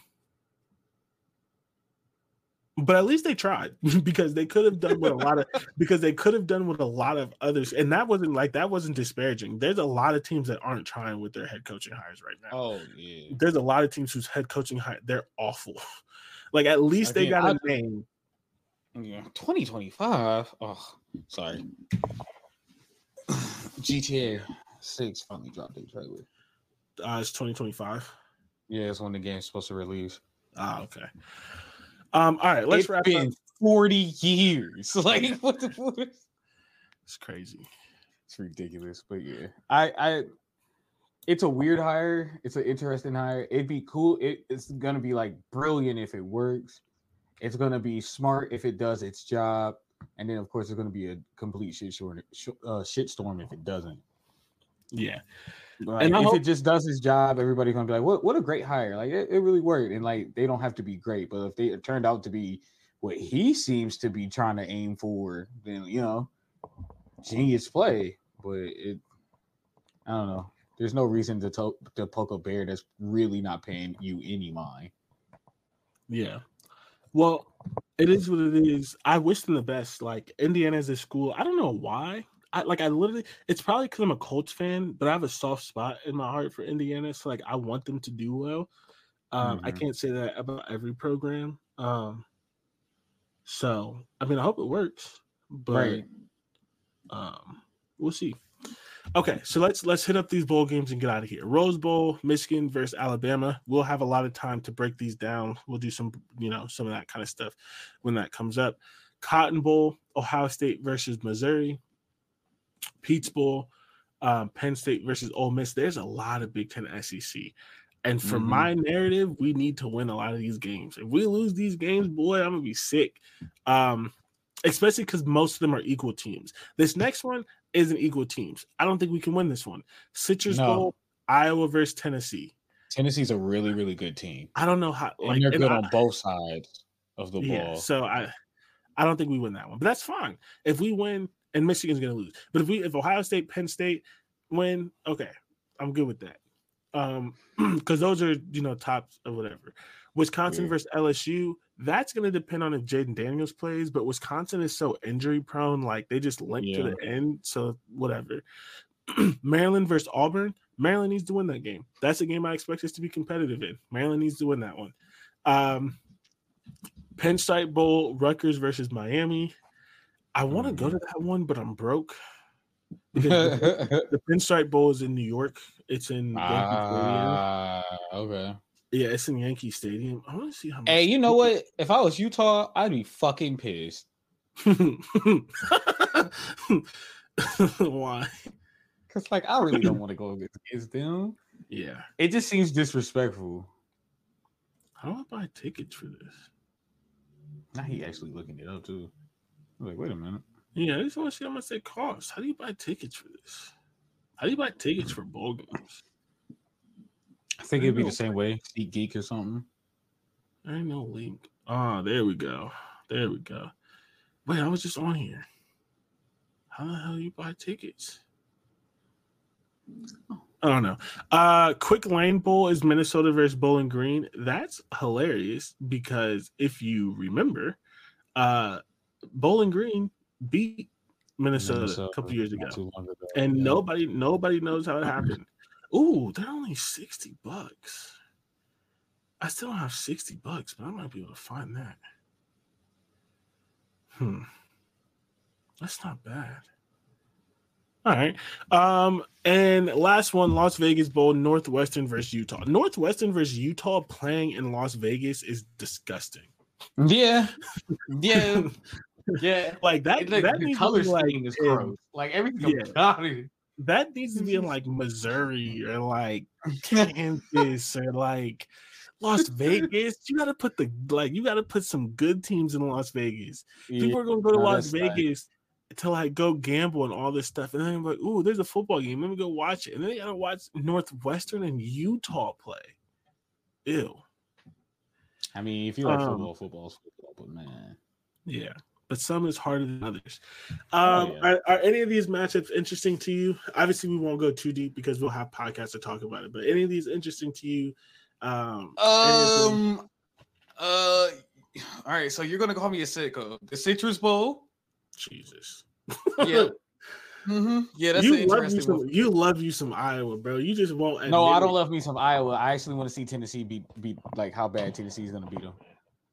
but at least they tried, because they could have done what a lot of, because they could have done what a lot of others. And that wasn't like, that wasn't disparaging. There's a lot of teams that aren't trying with their head coaching hires right now. Oh, yeah. There's a lot of teams whose head coaching hire, they're awful. Like, at least Again, they got I, a name. Yeah. twenty twenty-five. Oh, sorry. G T A six finally dropped their trailer. Uh, it's twenty twenty-five. Yeah, it's when the game's supposed to release. Ah, okay. Um, all right, let's it's wrap been up. forty years. Like, what the fuck? It's crazy. It's ridiculous. But yeah, I, I, it's a weird hire. It's an interesting hire. It'd be cool. It, it's gonna be like brilliant if it works. It's gonna be smart if it does its job, and then of course it's gonna be a complete shit short, uh, shitstorm if it doesn't. Yeah. Like, and if hope- it just does its job, everybody's gonna be like, "What? What a great hire! Like it, it really worked." And like they don't have to be great, but if they it turned out to be what he seems to be trying to aim for, then you know, genius play. But it, I don't know. There's no reason to to, to poke a bear that's really not paying you any mind. Yeah. Well, it is what it is. I wish them the best. Like Indiana as a school, I don't know why. I like I literally it's probably because I'm a Colts fan, but I have a soft spot in my heart for Indiana. So like I want them to do well. Um, mm-hmm. I can't say that about every program. Um, so I mean I hope it works, but right. um, we'll see. Okay, so let's let's hit up these bowl games and get out of here. Rose Bowl, Michigan versus Alabama. We'll have a lot of time to break these down. We'll do some, you know, some of that kind of stuff when that comes up. Cotton Bowl, Ohio State versus Missouri. Pete's Bowl, um, Penn State versus Ole Miss. There's a lot of Big Ten S E C. And for mm-hmm. my narrative, we need to win a lot of these games. If we lose these games, boy, I'm going to be sick. Um, especially because most of them are equal teams. This next one isn't equal teams. I don't think we can win this one. Citrus no. Bowl, Iowa versus Tennessee. Tennessee's a really, really good team. I don't know how. Like, and they're good and I, on both sides of the yeah, ball. So I, I don't think we win that one. But that's fine. If we win, and Michigan's going to lose. But if we, if Ohio State, Penn State win, okay, I'm good with that. Um, because those are, you know, tops or whatever. Wisconsin yeah. versus L S U, that's going to depend on if Jaden Daniels plays, but Wisconsin is so injury prone, like they just link yeah. to the end, so whatever. Maryland versus Auburn, Maryland needs to win that game. That's a game I expect us to be competitive in. Maryland needs to win that one. Um, Penn State Bowl, Rutgers versus Miami. I want to go to that one, but I'm broke. because the, the Pinstripe Bowl is in New York. It's in Yankee Ah, Stadium. okay. Yeah, it's in Yankee Stadium. I want to see how much. Hey, you know what? If I was Utah, I'd be fucking pissed. Why? Because, like, I really don't want to go against them. Yeah. It just seems disrespectful. How do I buy tickets for this? Now he actually looking it up, too. I'm like, wait a minute. Yeah, I just want to see how much they cost. How do you buy tickets for this? How do you buy tickets for bowl games? I think it'd be the same way. SeatGeek or something. There ain't no link. Oh, there we go. There we go. Wait, I was just on here. How the hell do you buy tickets? I don't know. Uh, Quick Lane Bowl is Minnesota versus Bowling Green. That's hilarious because if you remember, uh, Bowling Green beat Minnesota, Minnesota a couple years ago, ago. and yeah. nobody nobody knows how it happened. Ooh, they're only sixty bucks. I still don't have sixty bucks, but I might be able to find that. Hmm. That's not bad. All right. Um, and last one, Las Vegas Bowl, Northwestern versus Utah. Northwestern versus Utah playing in Las Vegas is disgusting. Yeah. Yeah. Yeah. Like that, it, like, that the color scheme like, is gross. Like everything yeah. about it. That needs to be in like Missouri or like Kansas or like Las Vegas. You gotta put the like you gotta put some good teams in Las Vegas. Yeah. People are gonna go to no, Las Vegas nice. to like go gamble and all this stuff, and then I'm like, ooh, there's a football game. Let me go watch it. And then they gotta watch Northwestern and Utah play. Ew. I mean, if you like um, football, football's football, but man. Yeah. But some is harder than others. Um, oh, yeah. are, are any of these matchups interesting to you? Obviously, we won't go too deep because we'll have podcasts to talk about it. But any of these interesting to you? Um, um uh, all right. So you're gonna call me a sicko. The Citrus Bowl. Jesus. Yeah. Mm-hmm. Yeah, that's you an love interesting you some, one. You love you some Iowa, bro. You just won't. No, I don't it. love me some Iowa. I actually want to see Tennessee beat beat like how bad Tennessee is gonna beat them.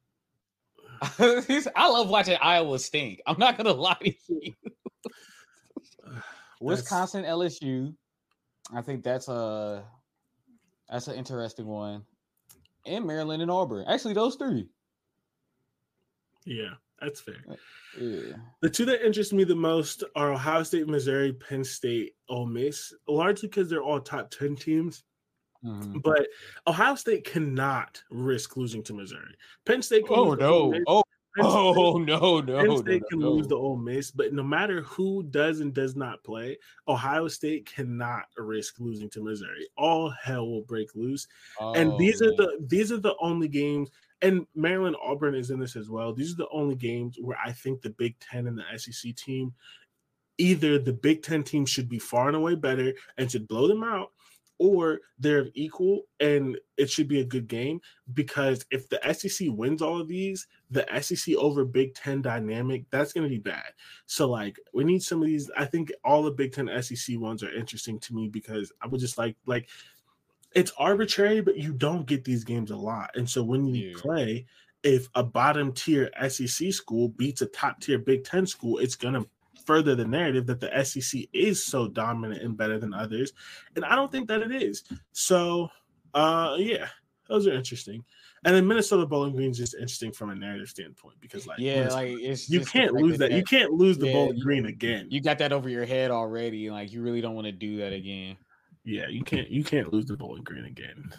I love watching Iowa stink. I'm not gonna lie to you. Wisconsin, L S U. I think that's a that's an interesting one. And Maryland and Auburn. Actually, those three. Yeah, that's fair. Yeah. The two that interest me the most are Ohio State, Missouri, Penn State, Ole Miss, largely because they're all top ten teams. Mm-hmm. But Ohio State cannot risk losing to Missouri. Penn State can oh, no. Oh, Penn oh, State, no, no. Penn State no, can no. lose to Ole Miss, but no matter who does and does not play, Ohio State cannot risk losing to Missouri. All hell will break loose. Oh, and these man. are the these are the only games, and Maryland Auburn is in this as well. These are the only games where I think the Big Ten and the S E C team, either the Big Ten team should be far and away better and should blow them out, or they're equal and it should be a good game, because if the S E C wins all of these, the S E C over Big Ten dynamic, that's going to be bad. So, like, we need some of these. I think all the Big Ten S E C ones are interesting to me because I would just like, like, it's arbitrary, but you don't get these games a lot. And so when you yeah. play, if a bottom tier S E C school beats a top tier Big Ten school, it's going to further the narrative that the S E C is so dominant and better than others. And I don't think that it is. So, uh, yeah, those are interesting. And then Minnesota Bowling Green is just interesting from a narrative standpoint because, like, yeah, like it's you can't lose that. that. You can't lose the yeah, Bowling you, Green again. You got that over your head already. Like, you really don't want to do that again. Yeah, you can't. You can't lose the Bowling Green again.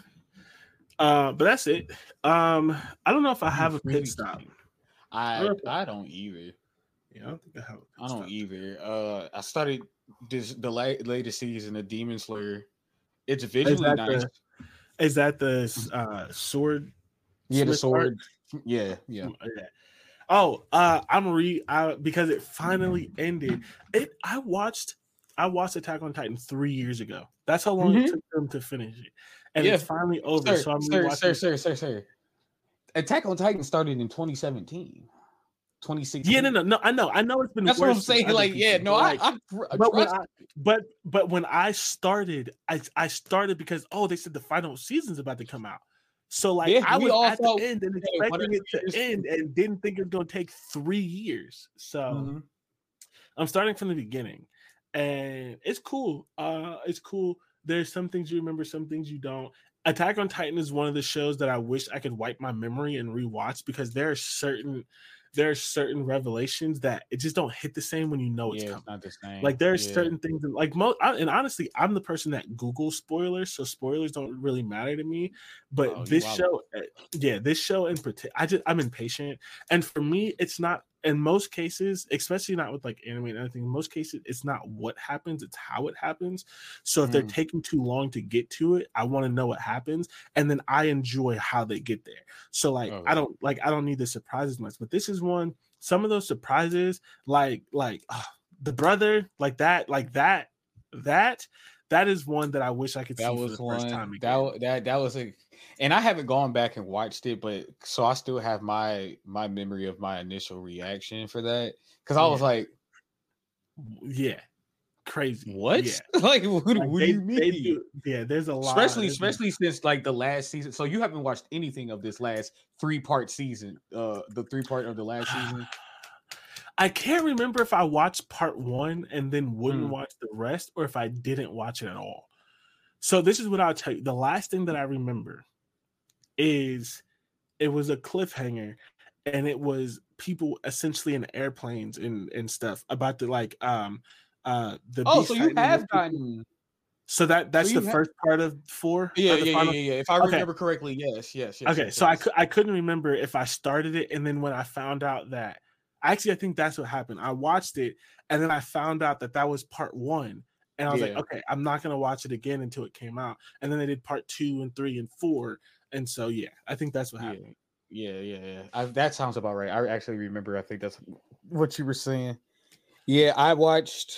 Uh, but that's it. Um, I don't know if I have a pit stop. I I, I don't either. Yeah, I don't think I have. I don't either. Uh, I started this the late, latest season of Demon Slayer. It's visually is nice. The, is that the uh, sword? Yeah, the sword. Art? Yeah, yeah. yeah. Oh, uh, I'm re I, because it finally ended. It. I watched. I watched Attack on Titan three years ago. That's how long mm-hmm. it took them to finish it, and yeah. it's finally over. Sir, so I'm sir, sir, sir, sir, sir. Attack on Titan started in twenty seventeen. twenty sixteen. Yeah, no, no, no. I know, I know. It's been. That's worse what I'm saying. Like, yeah, no, I, I, I but when I, but but when I started, I I started because oh, they said the final season's about to come out. So like, yeah, I was at the end and expecting it to end, and didn't think it was going to take three years. So mm-hmm. I'm starting from the beginning, and it's cool. Uh, it's cool. There's some things you remember, some things you don't. Attack on Titan is one of the shows that I wish I could wipe my memory and rewatch because there are certain there are certain revelations that it just don't hit the same when you know it's Yeah, coming. it's not the same. Like there's Yeah. certain things that, like mo- I, and honestly, I'm the person that Googles spoilers, so spoilers don't really matter to me. But Oh, you this wild. show, uh, yeah, this show in particular, I just I'm impatient, and for me, it's not. In most cases, especially not with like anime and anything, in most cases, it's not what happens, it's how it happens. So if they're Mm. taking too long to get to it, I want to know what happens, and then I enjoy how they get there. So like Okay. I don't like I don't need the surprises much, but this is one. Some of those surprises, like like uh, the brother, like that, like that, that, that is one that I wish I could see That for was the first time one. again. That wa- that that was a, and I haven't gone back and watched it, but so I still have my my memory of my initial reaction for that because I was Yeah. like, Yeah, crazy. "What? Yeah. like, what, Like, what they- do you mean?" they do- yeah, there's a lot. especially there's a- especially since like the last season. So you haven't watched anything of this last three part season, uh, the three part of the last season. I can't remember if I watched part one and then wouldn't Hmm. watch the rest, or if I didn't watch it at all. So this is what I'll tell you. The last thing that I remember is it was a cliffhanger, and it was people essentially in airplanes and and stuff about the like um uh the Oh, Beast so you Titan and have the- gotten. so that that's so you the have- first part of four. Yeah, or the yeah, yeah, final- yeah, yeah. If I Okay. remember correctly, yes, yes, yes. Okay, yes, so I yes. could I couldn't remember if I started it, and then when I found out that actually I think that's what happened. I watched it, and then I found out that that was part one, and I was like, Yeah. okay, I'm not gonna watch it again until it came out. And then they did part two and three and four, and so yeah, I think that's what Yeah, happened. yeah, yeah, yeah. I, that sounds about right. I actually remember. I think that's what you were saying. Yeah, I watched.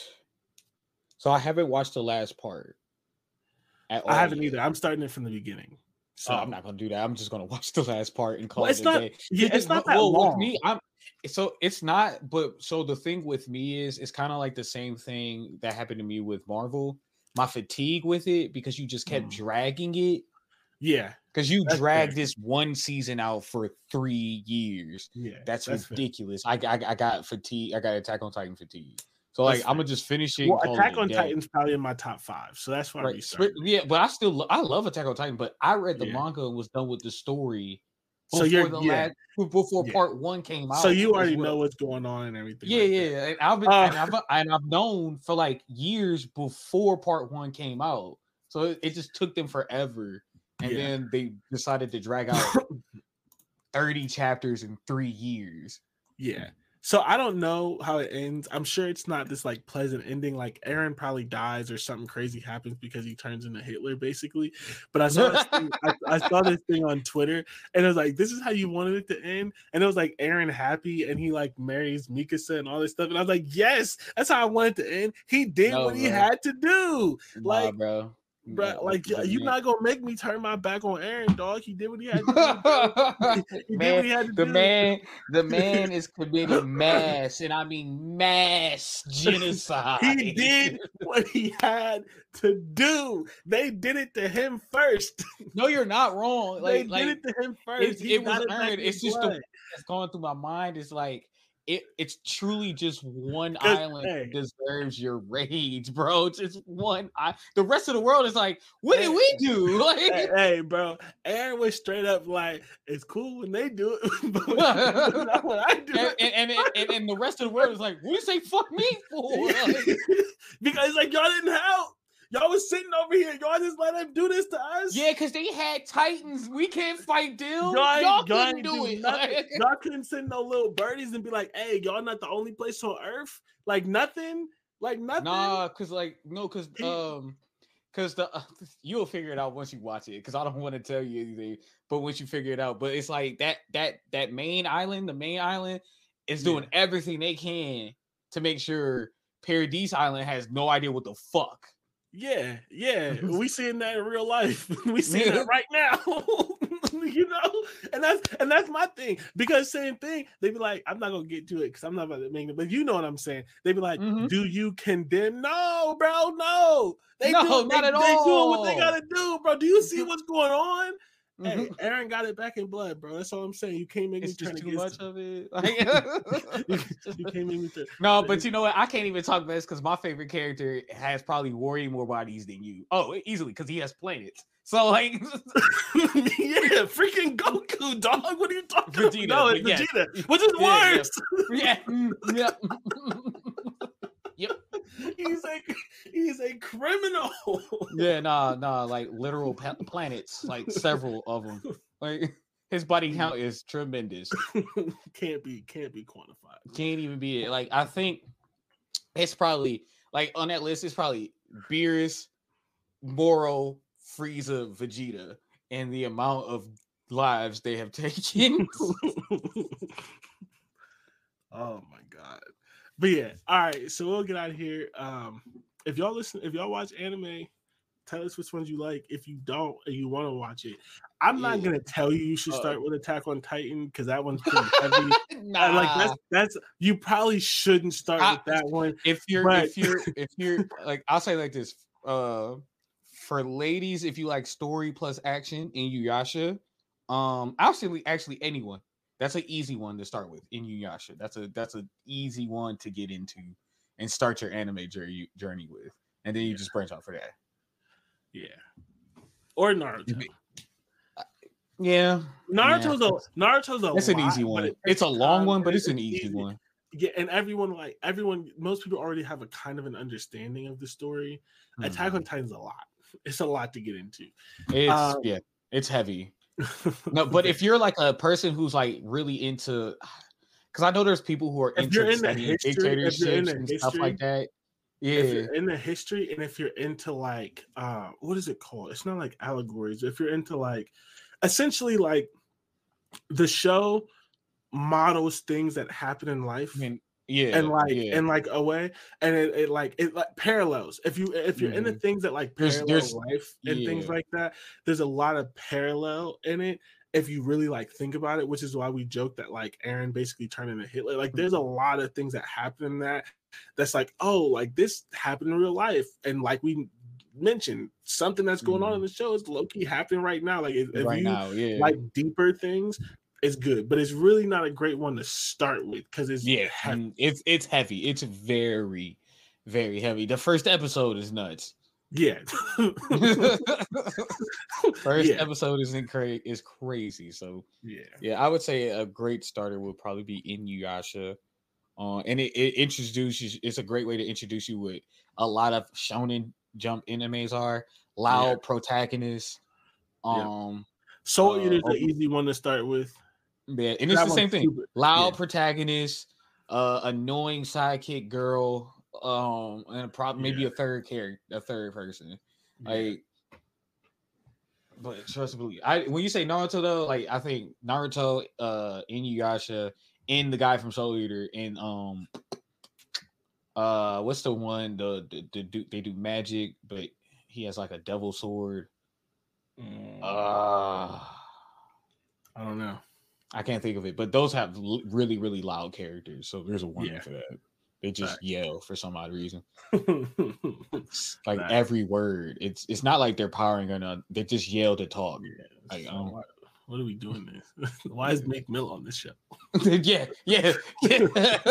So I haven't watched the last part. At all I haven't yet. either. I'm starting it from the beginning. So So I'm not gonna do that. I'm just gonna watch the last part and call Well, it it's a not- day. yeah, it's Because- not that well, long. With me, I'm so it's not. But so the thing with me is, it's kind of like the same thing that happened to me with Marvel. My fatigue with it because you just kept Mm. dragging it. yeah, Because you That's dragged fair. this one season out for three years. yeah, That's, fair. ridiculous. I, I I got fatigue. I got Attack on Titan fatigue. So like That's I'm gonna fair. just finish it. Well, and call Attack it a on day. Titan's probably in my top five, so that's why I Right. restarted. But, yeah, but I still lo- I love Attack on Titan. But I read the Yeah. manga and was done with the story So before you're- the yeah. last before Yeah. part one came out. So you as already well. know what's going on and everything. Yeah, like that. yeah, and I've been Uh, and, I've, and I've known for like years before part one came out. So it, it just took them forever, and Yeah. then they decided to drag out thirty chapters in three years. Yeah. So I don't know how it ends. I'm sure it's not this like pleasant ending. Like Aaron probably dies or something crazy happens because he turns into Hitler, basically. But I saw this thing, I, I saw this thing on Twitter, and it was like, "This is how you wanted it to end." And it was like Aaron happy, and he like marries Mikasa and all this stuff. And I was like, "Yes, that's how I wanted it to end." He did No, what he bro. had to do, Nah, like, bro, bro. Nah, Like but you're man- not gonna make me turn my back on Aaron, dog. He did what he had to do. bro. He did what he had to the do. man, the man is committing mass, and I mean mass genocide. He did what he had to do. They did it to him first. No, you're not wrong. they Like, like did it to him first. it's, He it got was back earned. in It's just the blood. that's going through my mind. It's like it. It's truly just one 'Cause, island hey. deserves your rage, bro. It's just one. I, the rest of the world is like, what did Hey. we do? Like, Hey, hey, bro. Aaron was straight up like, it's cool when they do it, but not when I do and, it. and, and, and, and the rest of the world is like, what do you say? Fuck me for? Like, Because like y'all didn't help. Y'all was sitting over here. Y'all just let him do this to us. yeah, because they had Titans. We can't fight them. Y'all, Y'all, ain't- y'all couldn't ain't do do it. nothing. Like, Y'all couldn't send no little birdies and be like, "Hey, y'all not the only place on Earth." Like nothing. Like nothing. nah, because like no, because He- um, because the uh, you'll figure it out once you watch it. Because I don't want to tell you anything, but once you figure it out, but it's like that that that main island, the main island, is doing everything they can to make sure Paradise Island has no idea what the fuck. Yeah, yeah, we seeing that in real life. We seeing that right now, you know. And that's and that's my thing, because same thing. They be like, I'm not gonna get to it because I'm not about to make it, but you know what I'm saying. They be like, Mhm. do you condemn? No, bro, no. They No, do, not they, at they doing what they all. gotta do, bro. Do you see what's going on? Hey, Aaron got it back in blood, bro. That's all I'm saying. You can't make It's me turn just too against much him. of it. you, you can't make me turn. No, but you know what? I can't even talk about this because my favorite character has probably way more bodies than you. Oh, easily because he has planets. So like, yeah, freaking Goku, dog. What are you talking Vegeta, about? No, it's yes. Vegeta, which is Yeah, worse. yeah, yeah. Yep. He's a he's a criminal. Yeah, nah, nah, like literal pa- planets, like several of them. Like his body count is tremendous. can't be, can't be quantified. Can't even be it. Like I think it's probably like on that list. It's probably Beerus, Moro, Frieza, Vegeta, and the amount of lives they have taken. Oh my god. But yeah, all right. So we'll get out of here. Um, if y'all listen, if y'all watch anime, tell us which ones you like. If you don't and you want to watch it, I'm yeah. not gonna tell you you should start uh, with Attack on Titan because that one's pretty heavy. Nah. Like that's that's you probably shouldn't start I, with that one. If you're but... if you're if you're like I'll say like this. Uh for ladies, if you like story plus action in Inuyasha, um, actually actually anyone. That's an easy one to start with in Inuyasha. That's a that's an easy one to get into and start your anime journey journey with, and then you yeah. just branch out for that. Yeah, or Naruto. Yeah, Naruto's yeah. a Naruto's a. It's an easy one. It, it's a long um, one, but it's, it's an easy, easy one. Yeah, and everyone like everyone. Most people already have a kind of an understanding of the story. Mm-hmm. Attack on Titan's a lot. It's a lot to get into. It's um, yeah, it's heavy. No, but if you're like a person who's like really into, because I know there's people who are if into you're in studying history, dictatorships and history, stuff like that. Yeah, if you're in the history, and if you're into like, uh, what is it called? It's not like allegories. If you're into like, essentially like, the show models things that happen in life. I mean, yeah, and like yeah. in like a way, and it, it like it like parallels. If you if you're mm-hmm. into things that like parallel there's, there's, life and yeah. things like that, there's a lot of parallel in it. If you really like think about it, which is why we joke that like Aaron basically turned into Hitler. Like there's a lot of things that happen in that. That's like, oh, like this happened in real life, and like we mentioned, something that's going mm-hmm. on in the show is low-key happening right now. Like if, if right you now, yeah. like deeper things. It's good, but it's really not a great one to start with because it's yeah, heavy. it's it's heavy. It's very, very heavy. The first episode is nuts. Yeah, first yeah. episode is in cra- is crazy. So yeah, yeah, I would say a great starter would probably be Inuyasha, uh, and it, it introduces. It's a great way to introduce you with a lot of Shonen Jump animes are loud yeah. protagonists. Um, yeah. Soul Eater is uh, an easy one to start with. Yeah, and it's that the same thing. Super. Loud yeah. protagonist, uh, annoying sidekick girl, um, and probably maybe yeah. a third character, a third person. Yeah. Like, but trust me, I when you say Naruto though, like I think Naruto, uh, Inuyasha, and the guy from Soul Eater, and um, uh, what's the one? The the, the, the they do magic, but he has like a devil sword. Mm. Uh, I don't know. I can't think of it, but those have l- really, really loud characters. So there's a warning yeah. for that. They just Fact. yell for some odd reason. Like Fact. every word. It's it's not like they're powering or not. They just yell to talk. Yeah. Like, So um, why, what are we doing this? Why is Meek Mill on this show? yeah, yeah, yeah.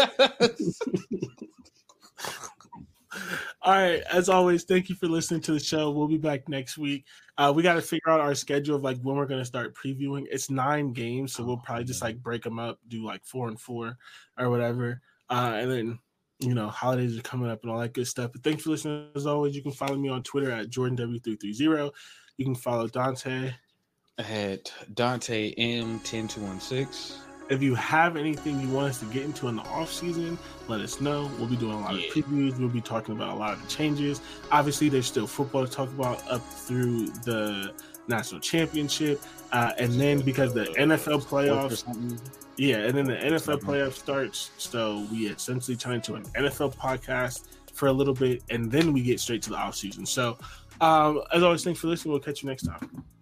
All right. As always, thank you for listening to the show. We'll be back next week. Uh, we got to figure out our schedule of like when we're going to start previewing. It's nine games, so we'll probably just like break them up, do like four and four or whatever. Uh, and then, you know, holidays are coming up and all that good stuff. But thanks for listening. As always, you can follow me on Twitter at Jordan W three thirty. You can follow Dante at Dante M ten two one six. If you have anything you want us to get into in the off season, let us know. We'll be doing a lot yeah. of previews. We'll be talking about a lot of the changes. Obviously, there's still football to talk about up through the national championship, uh, and then because the N F L playoffs, yeah, and then the N F L playoff starts, so we essentially turn into an N F L podcast for a little bit, and then we get straight to the off season. So, um, as always, thanks for listening. We'll catch you next time.